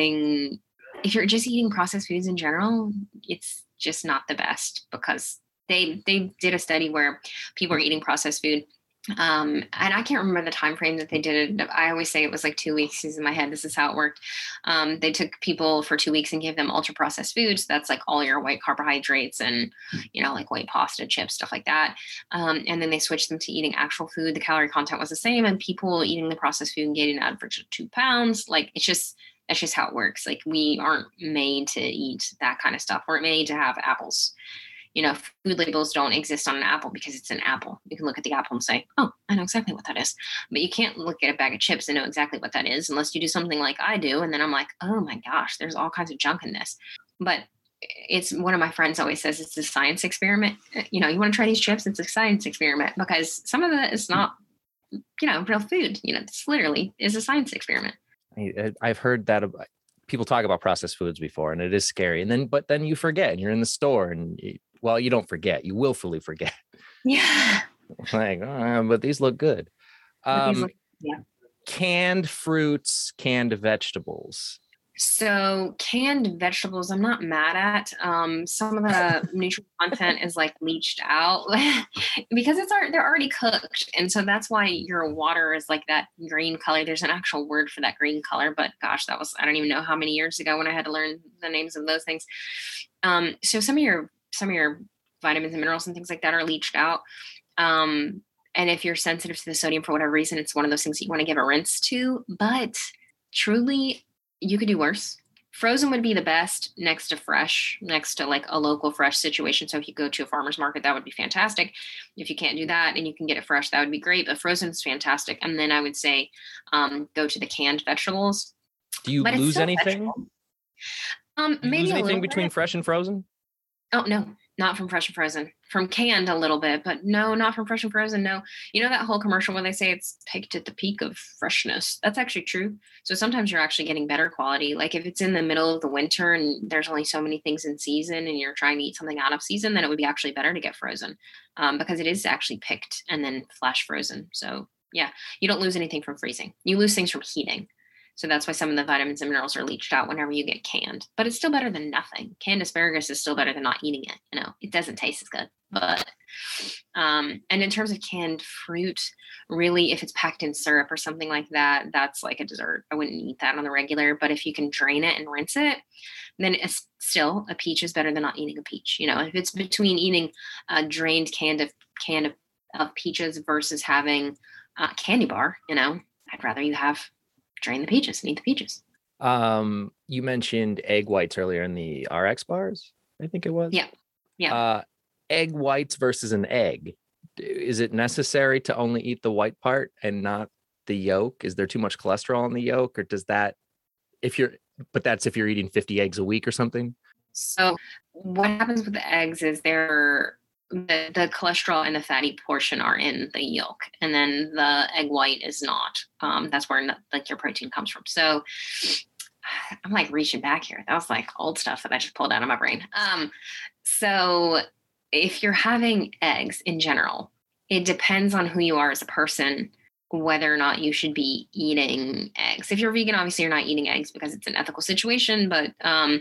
just eating processed foods in general, it's just not the best, because they did a study where people are eating processed food And I can't remember the time frame that they did it. I always say it was like 2 weeks. Is in my head. This is how it worked. They took people for 2 weeks and gave them ultra processed foods. That's like all your white carbohydrates and, like white pasta, chips, stuff like that. And then they switched them to eating actual food. The calorie content was the same, and people eating the processed food and getting an average of 2 pounds. Like that's just how it works. Like we aren't made to eat that kind of stuff. We're made to have apples. Food labels don't exist on an apple because it's an apple. You can look at the apple and say, oh, I know exactly what that is. But you can't look at a bag of chips and know exactly what that is unless you do something like I do. And then I'm like, oh my gosh, there's all kinds of junk in this. But it's one of my friends always says it's a science experiment. You want to try these chips? It's a science experiment because some of that is not, real food. This literally is a science experiment. I've heard that people talk about processed foods before, and it is scary. But then you forget, and you're in the store, and you don't forget. You willfully forget. Yeah. Like, but these look good. Yeah. Canned fruits, canned vegetables. So canned vegetables, I'm not mad at. Some of the nutrient content is like leached out because they're already cooked, and so that's why your water is like that green color. There's an actual word for that green color, but gosh, I don't even know how many years ago when I had to learn the names of those things. So some of your vitamins and minerals and things like that are leached out. And if you're sensitive to the sodium for whatever reason, it's one of those things that you want to give a rinse to. But truly, you could do worse. Frozen would be the best next to fresh, next to like a local fresh situation. So if you go to a farmer's market, that would be fantastic. If you can't do that and you can get it fresh, that would be great. But frozen is fantastic. And then I would say go to the canned vegetables. Do you lose anything? Maybe lose anything between fresh and frozen? Oh, no, not from fresh and frozen. From canned a little bit, but no, not from fresh and frozen. No. That whole commercial where they say it's picked at the peak of freshness? That's actually true. So sometimes you're actually getting better quality. Like if it's in the middle of the winter and there's only so many things in season and you're trying to eat something out of season, then it would be actually better to get frozen because it is actually picked and then flash frozen. So yeah, you don't lose anything from freezing. You lose things from heating. So that's why some of the vitamins and minerals are leached out whenever you get canned. But it's still better than nothing. Canned asparagus is still better than not eating it. It doesn't taste as good. But and in terms of canned fruit, really, if it's packed in syrup or something like that, that's like a dessert. I wouldn't eat that on the regular. But if you can drain it and rinse it, then it's still a peach is better than not eating a peach. If it's between eating a drained can of peaches versus having a candy bar, I'd rather you have drain the peaches and eat the peaches. You mentioned egg whites earlier in the RX bars, I think it was. Yeah. Egg whites versus an egg. Is it necessary to only eat the white part and not the yolk? Is there too much cholesterol in the yolk, or does that that's if you're eating 50 eggs a week or something? So what happens with the eggs is the cholesterol and the fatty portion are in the yolk, and then the egg white is not. That's where like your protein comes from. So I'm like reaching back here. That was like old stuff that I just pulled out of my brain. So if you're having eggs in general, it depends on who you are as a person, whether or not you should be eating eggs. If you're vegan, obviously you're not eating eggs because it's an ethical situation, but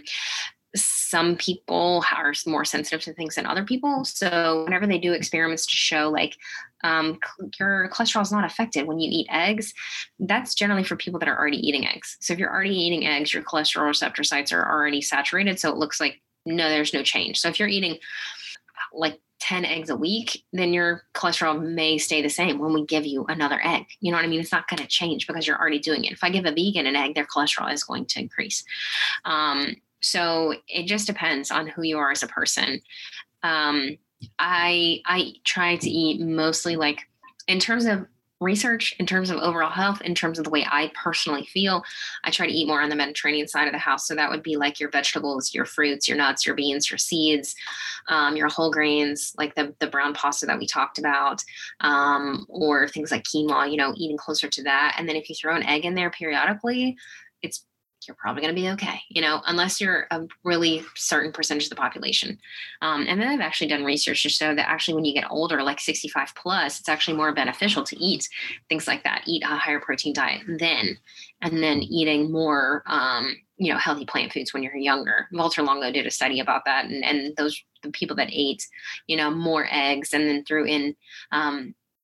some people are more sensitive to things than other people. So whenever they do experiments to show like your cholesterol is not affected when you eat eggs, that's generally for people that are already eating eggs. So if you're already eating eggs, your cholesterol receptor sites are already saturated. So it looks like, no, there's no change. So if you're eating like 10 eggs a week, then your cholesterol may stay the same when we give you another egg. You know what I mean? It's not going to change because you're already doing it. If I give a vegan an egg, their cholesterol is going to increase. So it just depends on who you are as a person. I try to eat mostly like in terms of research, in terms of overall health, in terms of the way I personally feel, I try to eat more on the Mediterranean side of the house. So that would be like your vegetables, your fruits, your nuts, your beans, your seeds, your whole grains, like the brown pasta that we talked about, or things like quinoa, eating closer to that. And then if you throw an egg in there periodically, you're probably going to be okay, unless you're a really certain percentage of the population. And then I've actually done research to show that actually when you get older, like 65 plus, it's actually more beneficial to eat things like that, eat a higher protein diet then, and then eating more, healthy plant foods when you're younger. Walter Longo did a study about that. And the people that ate, more eggs and then threw in,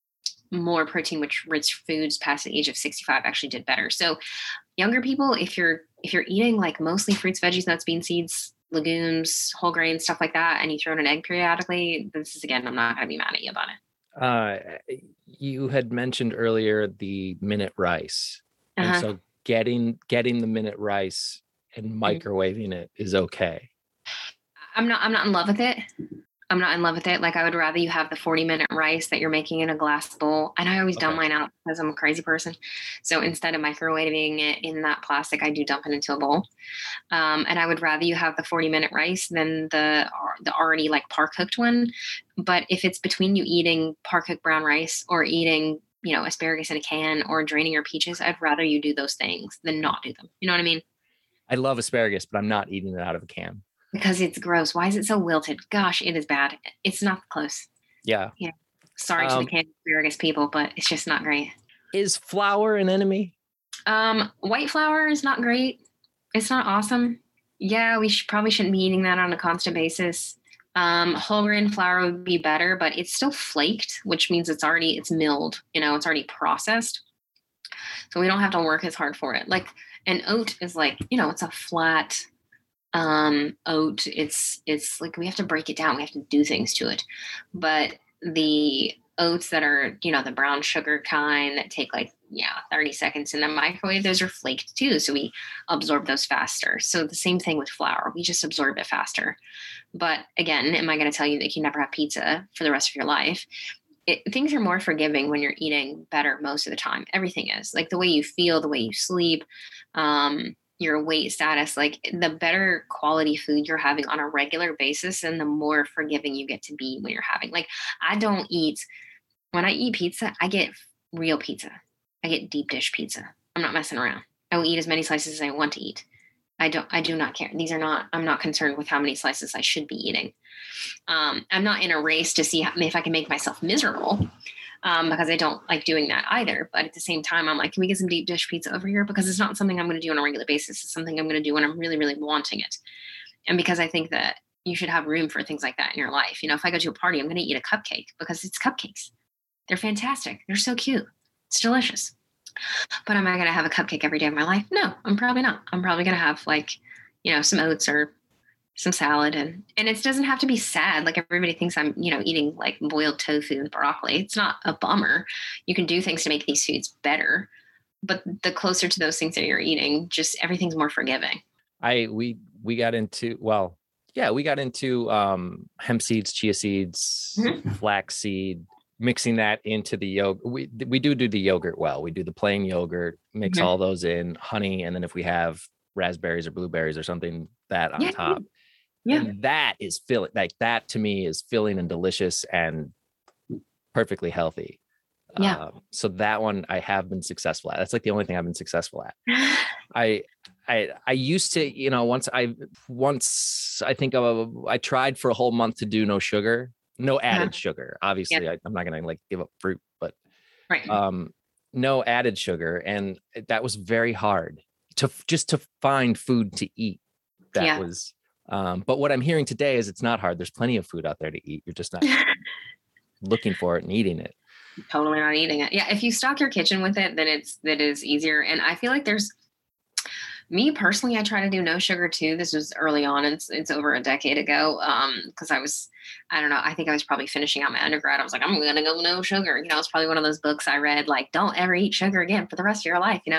more protein rich foods past the age of 65 actually did better. So younger people, if you're eating like mostly fruits, veggies, nuts, beans, seeds, legumes, whole grains, stuff like that, and you throw in an egg periodically, this is, again, I'm not going to be mad at you about Uh, you had mentioned earlier the minute rice, it. and Uh-huh. so getting the minute rice and microwaving it is okay. I'm not in love with it. I'm not in love with it. Like, I would rather you have the 40-minute rice that you're making in a glass bowl. And I always dump Okay. mine out because I'm a crazy person. So instead of microwaving it in that plastic, I do dump it into a bowl. And I would rather you have the 40-minute rice than the already like par cooked one. But if it's between you eating par cooked brown rice or eating, asparagus in a can or draining your peaches, I'd rather you do those things than not do them. You know what I mean? I love asparagus, but I'm not eating it out of a can. Because it's gross. Why is it so wilted? Gosh, it is bad. It's not close. Yeah. Yeah. Sorry to the canned asparagus people, but it's just not great. Is flour an enemy? White flour is not great. It's not awesome. Yeah, we probably shouldn't be eating that on a constant basis. Whole grain flour would be better, but it's still flaked, which means it's milled. It's already processed, so we don't have to work as hard for it. Like an oat is like, it's a flat oat. It's like we have to break it down. We have to do things to it, but the oats that are, the brown sugar kind that take like 30 seconds in the microwave, those are flaked too, so we absorb those faster. So the same thing with flour, we just absorb it faster. But again, am I going to tell you that you can never have pizza for the rest of your life? Things are more forgiving when you're eating better most of the time. Everything is, like, the way you feel, the way you sleep, your weight status, like, the better quality food you're having on a regular basis and the more forgiving you get to be when you're having, like, when I eat pizza, I get real pizza. I get deep dish pizza. I'm not messing around. I will eat as many slices as I want to eat. I do not care. I'm not concerned with how many slices I should be eating. I'm not in a race to see if I can make myself miserable, because I don't like doing that either. But at the same time, I'm like, can we get some deep dish pizza over here? Because it's not something I'm going to do on a regular basis. It's something I'm going to do when I'm really, really wanting it. And because I think that you should have room for things like that in your life. If I go to a party, I'm going to eat a cupcake because it's cupcakes. They're fantastic. They're so cute. It's delicious. But am I going to have a cupcake every day of my life? No, I'm probably not. I'm probably going to have some oats or some salad, and it doesn't have to be sad. Like, everybody thinks I'm, eating like boiled tofu and broccoli. It's not a bummer. You can do things to make these foods better, but the closer to those things that you're eating, just everything's more forgiving. We got into, hemp seeds, chia seeds, flaxseed, mixing that into the yogurt. We do the yogurt well. We do the plain yogurt, mix all those in, honey, and then if we have raspberries or blueberries or something, that on top. Yeah. And that is filling, like, that to me is filling and delicious and perfectly healthy. Yeah. So that one I have been successful at. That's like the only thing I've been successful at. I used to, once I think I tried for a whole month to do no sugar, no added sugar. Obviously, I'm not going to like give up fruit, but no added sugar. And that was very hard to find food to eat. That was, but what I'm hearing today is it's not hard. There's plenty of food out there to eat. You're just not looking for it and eating it. Totally not eating it. Yeah. If you stock your kitchen with it, then that is easier. And I feel like me personally, I try to do no sugar too. This was early on. It's over a decade ago. Cause I don't know. I think I was probably finishing out my undergrad. I was like, I'm going to go no sugar. It's probably one of those books I read, like, don't ever eat sugar again for the rest of your life,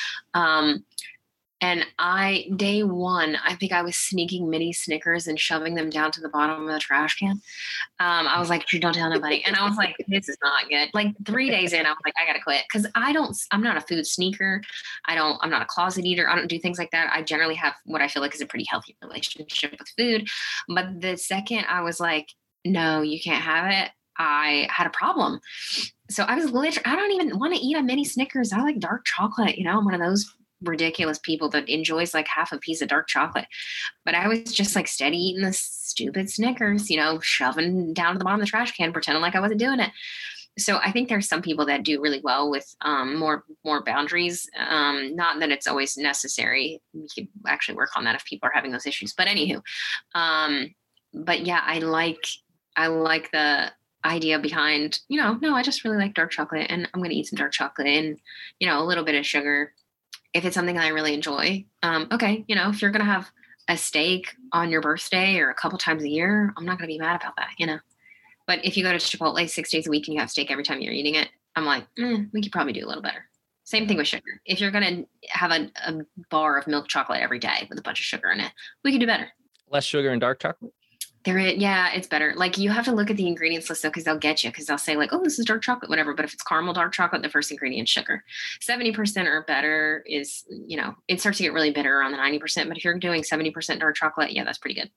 And day one, I think I was sneaking mini Snickers and shoving them down to the bottom of the trash can. I was like, don't tell nobody. And I was like, this is not good. Like 3 days in, I was like, I got to quit. Cause I'm not a food sneaker. I'm not a closet eater. I don't do things like that. I generally have what I feel like is a pretty healthy relationship with food. But the second I was like, no, you can't have it, I had a problem. So I was literally, I don't even want to eat a mini Snickers. I like dark chocolate. I'm one of those ridiculous people that enjoys like half a piece of dark chocolate. But I was just like steady eating the stupid Snickers, shoving down to the bottom of the trash can, pretending like I wasn't doing it. So I think there's some people that do really well with more boundaries. Not that it's always necessary. We could actually work on that if people are having those issues. But anywho, but yeah, I like idea behind, no, I just really like dark chocolate and I'm going to eat some dark chocolate and, a little bit of sugar if it's something I really enjoy. Okay, if you're going to have a steak on your birthday or a couple times a year, I'm not going to be mad about that. But if you go to Chipotle 6 days a week and you have steak every time you're eating it, I'm like, we could probably do a little better. Same thing with sugar. If you're going to have a bar of milk chocolate every day with a bunch of sugar in it, we could do better. Less sugar in dark chocolate? Yeah, it's better. Like you have to look at the ingredients list though, because they'll get you, because they'll say like, oh, this is dark chocolate, whatever. But if it's caramel dark chocolate, the first ingredient is sugar. 70% or better is, it starts to get really bitter around the 90%. But if you're doing 70% dark chocolate, yeah, that's pretty good.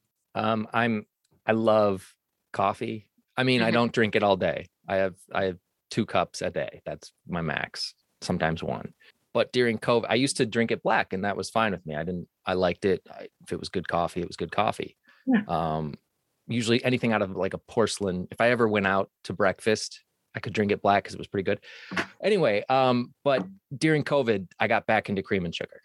I love coffee. I mean, I don't drink it all day. I have 2 cups a day. That's my max, sometimes 1. But during COVID, I used to drink it black and that was fine with me. I liked it. If it was good coffee, it was good coffee. Yeah. Usually anything out of like a porcelain. If I ever went out to breakfast, I could drink it black because it was pretty good. Anyway, but during COVID, I got back into cream and sugar.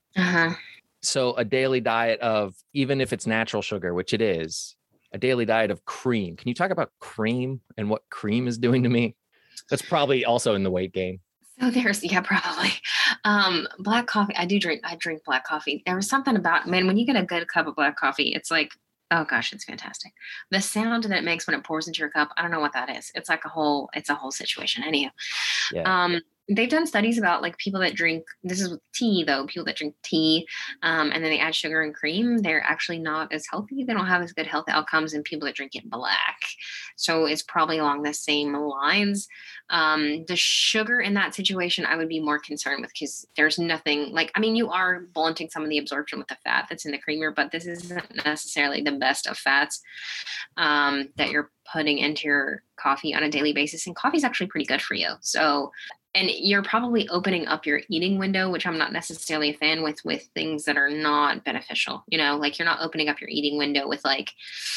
So a daily diet of, even if it's natural sugar, which it is, a daily diet of cream. Can you talk about cream and what cream is doing to me? That's probably also in the weight gain. So probably. Black coffee. I drink black coffee. There was something about, man, when you get a good cup of black coffee, it's like, oh gosh, it's fantastic. The sound that it makes when it pours into your cup, I don't know what that is. It's like it's a whole situation. Anyhow. Yeah. They've done studies about like people that drink, this is with tea though, people that drink tea and then they add sugar and cream, they're actually not as healthy. They don't have as good health outcomes as people that drink it black. So it's probably along the same lines. The sugar in that situation, I would be more concerned with, because there's nothing like, I mean, you are blunting some of the absorption with the fat that's in the creamer, but this isn't necessarily the best of fats that you're putting into your coffee on a daily basis. And coffee is actually pretty good for you. So, and you're probably opening up your eating window, which I'm not necessarily a fan with things that are not beneficial. Like you're not opening up your eating window with like,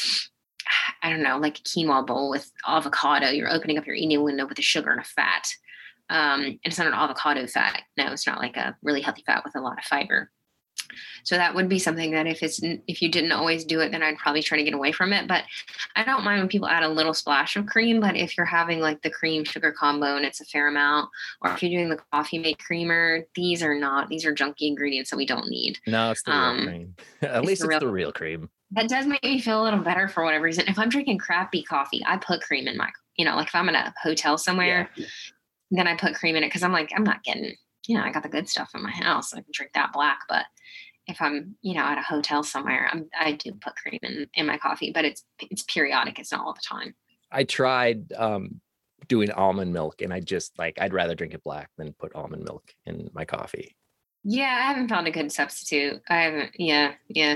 I don't know, like a quinoa bowl with avocado. You're opening up your eating window with a sugar and a fat. And it's not an avocado fat. No, it's not like a really healthy fat with a lot of fiber. So that would be something that if you didn't always do it, then I'd probably try to get away from it. But I don't mind when people add a little splash of cream. But if you're having like the cream sugar combo and it's a fair amount, or if you're doing the coffee mate creamer, these are junky ingredients that we don't need. No, it's the real cream. At least it's the real cream. That does make me feel a little better for whatever reason. If I'm drinking crappy coffee, I put cream in my, like if I'm in a hotel somewhere, then I put cream in it, because I'm like, I'm not getting, I got the good stuff in my house. I can drink that black. But if I'm, at a hotel somewhere, I do put cream in my coffee, but it's periodic. It's not all the time. I tried doing almond milk, and I'd rather drink it black than put almond milk in my coffee. Yeah, I haven't found a good substitute. I haven't. Yeah.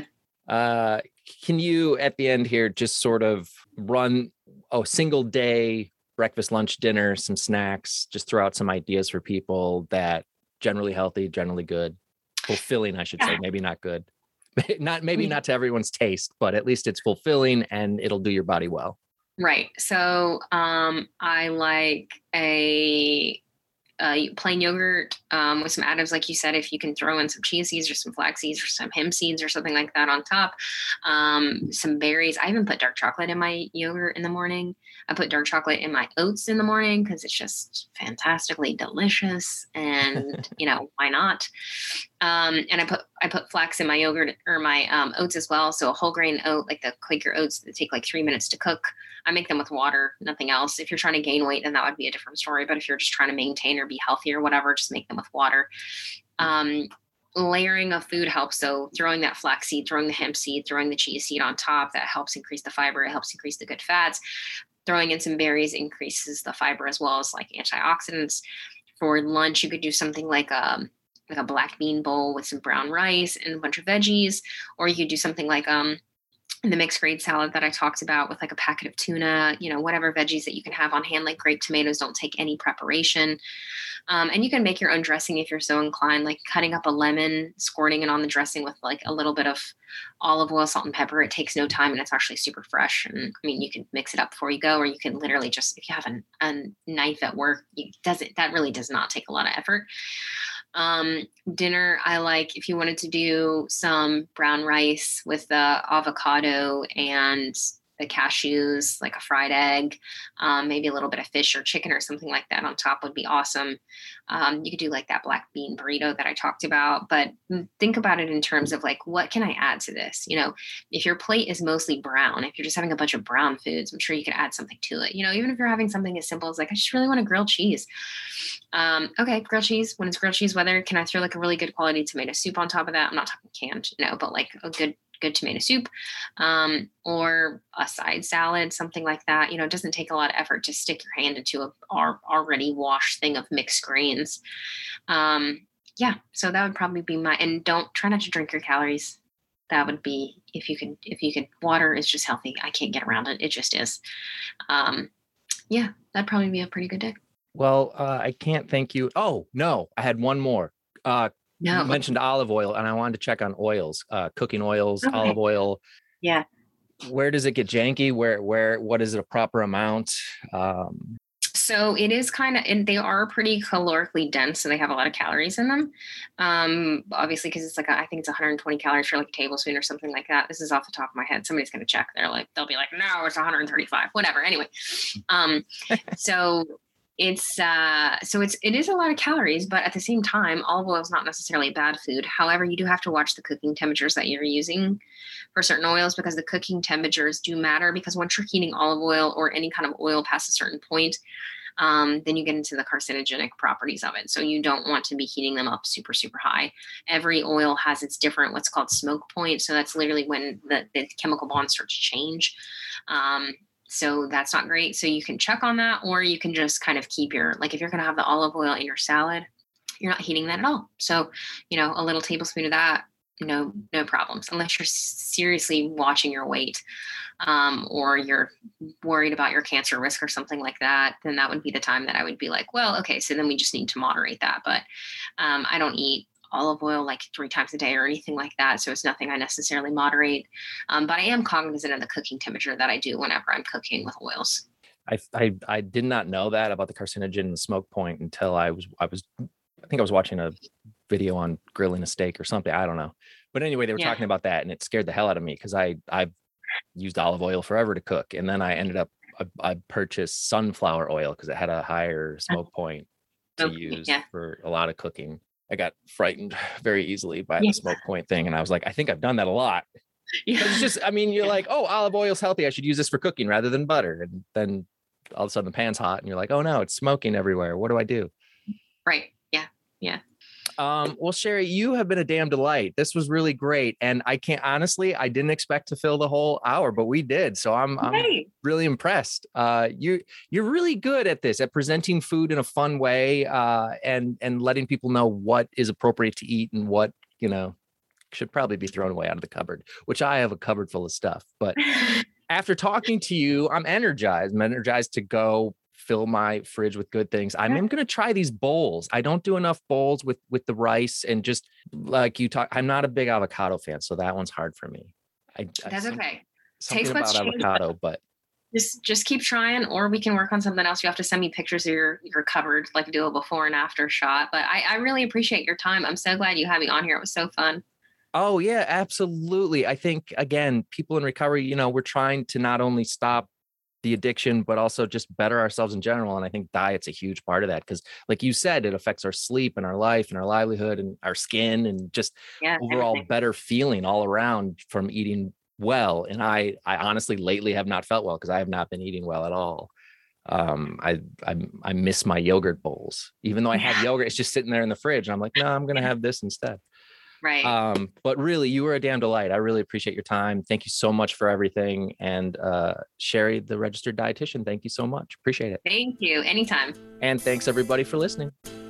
Can you, at the end here, just sort of run a single day, breakfast, lunch, dinner, some snacks, just throw out some ideas for people that generally healthy, generally good, fulfilling, I should say, maybe not good, not to everyone's taste, but at least it's fulfilling and it'll do your body well. Right. So I like a plain yogurt with some additives, like you said. If you can throw in some chia seeds or some flax seeds or some hemp seeds or something like that on top, some berries. I even put dark chocolate in my yogurt in the morning. I put dark chocolate in my oats in the morning because it's just fantastically delicious, and why not? And I put flax in my yogurt or my oats as well. So a whole grain oat, like the Quaker oats that take like 3 minutes to cook. I make them with water, nothing else. If you're trying to gain weight, then that would be a different story. But if you're just trying to maintain or be healthy or whatever, just make them with water. Layering of food helps. So throwing that flax seed, throwing the hemp seed, throwing the chia seed on top, that helps increase the fiber. It helps increase the good fats. Throwing in some berries increases the fiber as well as like antioxidants. For lunch, you could do something like a black bean bowl with some brown rice and a bunch of veggies, or you could do something like the mixed grade salad that I talked about with like a packet of tuna, whatever veggies that you can have on hand, like grape tomatoes don't take any preparation. And you can make your own dressing if you're so inclined, like cutting up a lemon, squirting it on the dressing with like a little bit of olive oil, salt, and pepper. It takes no time and it's actually super fresh. And I mean, you can mix it up before you go, or you can literally just, if you have a knife at work, that really does not take a lot of effort. Dinner, I like, if you wanted to do some brown rice with the avocado and the cashews, like a fried egg, maybe a little bit of fish or chicken or something like that on top would be awesome. You could do like that black bean burrito that I talked about, but think about it in terms of like, what can I add to this? If your plate is mostly brown, if you're just having a bunch of brown foods, I'm sure you could add something to it. Even if you're having something as simple as like, I just really want a grilled cheese. Okay, grilled cheese. When it's grilled cheese weather, can I throw like a really good quality tomato soup on top of that? I'm not talking canned, but like a good tomato soup, or a side salad, something like that. It doesn't take a lot of effort to stick your hand into a already washed thing of mixed grains. So that would probably be and try not to drink your calories. That would be, if you could, water is just healthy. I can't get around it. It just is. That'd probably be a pretty good day. Well, I can't thank you. Oh, no, I had one more. No. You mentioned olive oil, and I wanted to check on oils, cooking oils, okay. Olive oil. Yeah. Where does it get janky? What is it a proper amount? So it is and they are pretty calorically dense. So they have a lot of calories in them. Obviously, because it's I think it's 120 calories for like a tablespoon or something like that. This is off the top of my head. Somebody's going to check. They'll be like, no, it's 135, whatever. Anyway. So it is a lot of calories, but at the same time, olive oil is not necessarily bad food. However, you do have to watch the cooking temperatures that you're using for certain oils, because the cooking temperatures do matter, because once you're heating olive oil or any kind of oil past a certain point, then you get into the carcinogenic properties of it. So you don't want to be heating them up super, super high. Every oil has its different, what's called smoke point. So that's literally when the chemical bonds start to change. So that's not great. So you can check on that, or you can just kind of keep if you're going to have the olive oil in your salad, you're not heating that at all. So, a little tablespoon of that, no problems, unless you're seriously watching your weight, or you're worried about your cancer risk or something like that. Then that would be the time that I would be like, well, okay, so then we just need to moderate that. But I don't eat olive oil like 3 times a day or anything like that. So it's nothing I necessarily moderate. But I am cognizant of the cooking temperature that I do whenever I'm cooking with oils. I did not know that about the carcinogen and the smoke point until I think I was watching a video on grilling a steak or something. I don't know. But anyway, they were talking about that, and it scared the hell out of me, because I've used olive oil forever to cook. And then I ended up, I purchased sunflower oil because it had a higher smoke point to use for a lot of cooking. I got frightened very easily by the smoke point thing. And I was like, I think I've done that a lot. Yeah. It's just, you're like, oh, olive oil is healthy. I should use this for cooking rather than butter. And then all of a sudden the pan's hot and you're like, oh no, it's smoking everywhere. What do I do? Right. Yeah. Yeah. Well, Sherry, you have been a damn delight. This was really great. And I didn't expect to fill the whole hour, but we did. So I'm really impressed. You're really good at this, at presenting food in a fun way, and letting people know what is appropriate to eat and what, should probably be thrown away out of the cupboard, which I have a cupboard full of stuff. But after talking to you, I'm energized. I'm energized to go fill my fridge with good things. I'm going to try these bowls. I don't do enough bowls with the rice, and just like you talk, I'm not a big avocado fan, so that one's hard for me. That's okay. Something about avocado, but just keep trying, or we can work on something else. You have to send me pictures of your cupboard, like do a before and after shot. But I really appreciate your time. I'm so glad you had me on here. It was so fun. Oh yeah, absolutely. I think, again, people in recovery, we're trying to not only stop the addiction, but also just better ourselves in general. And I think diet's a huge part of that, because like you said, it affects our sleep and our life and our livelihood and our skin, and just overall everything. Better feeling all around from eating well. And I honestly lately have not felt well, because I have not been eating well at all. I miss my yogurt bowls, even though I have yogurt, it's just sitting there in the fridge. And I'm like, no, I'm going to have this instead. Right. But really, you were a damn delight. I really appreciate your time. Thank you so much for everything. And Sherry, the registered dietitian, thank you so much. Appreciate it. Thank you. Anytime. And thanks everybody for listening.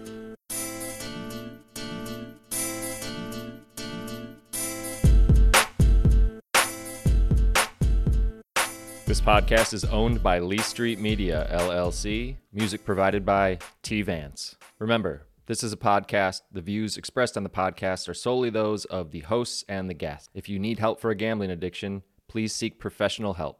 This podcast is owned by Lee Street Media, LLC. Music provided by T. Vance. Remember, this is a podcast. The views expressed on the podcast are solely those of the hosts and the guests. If you need help for a gambling addiction, please seek professional help.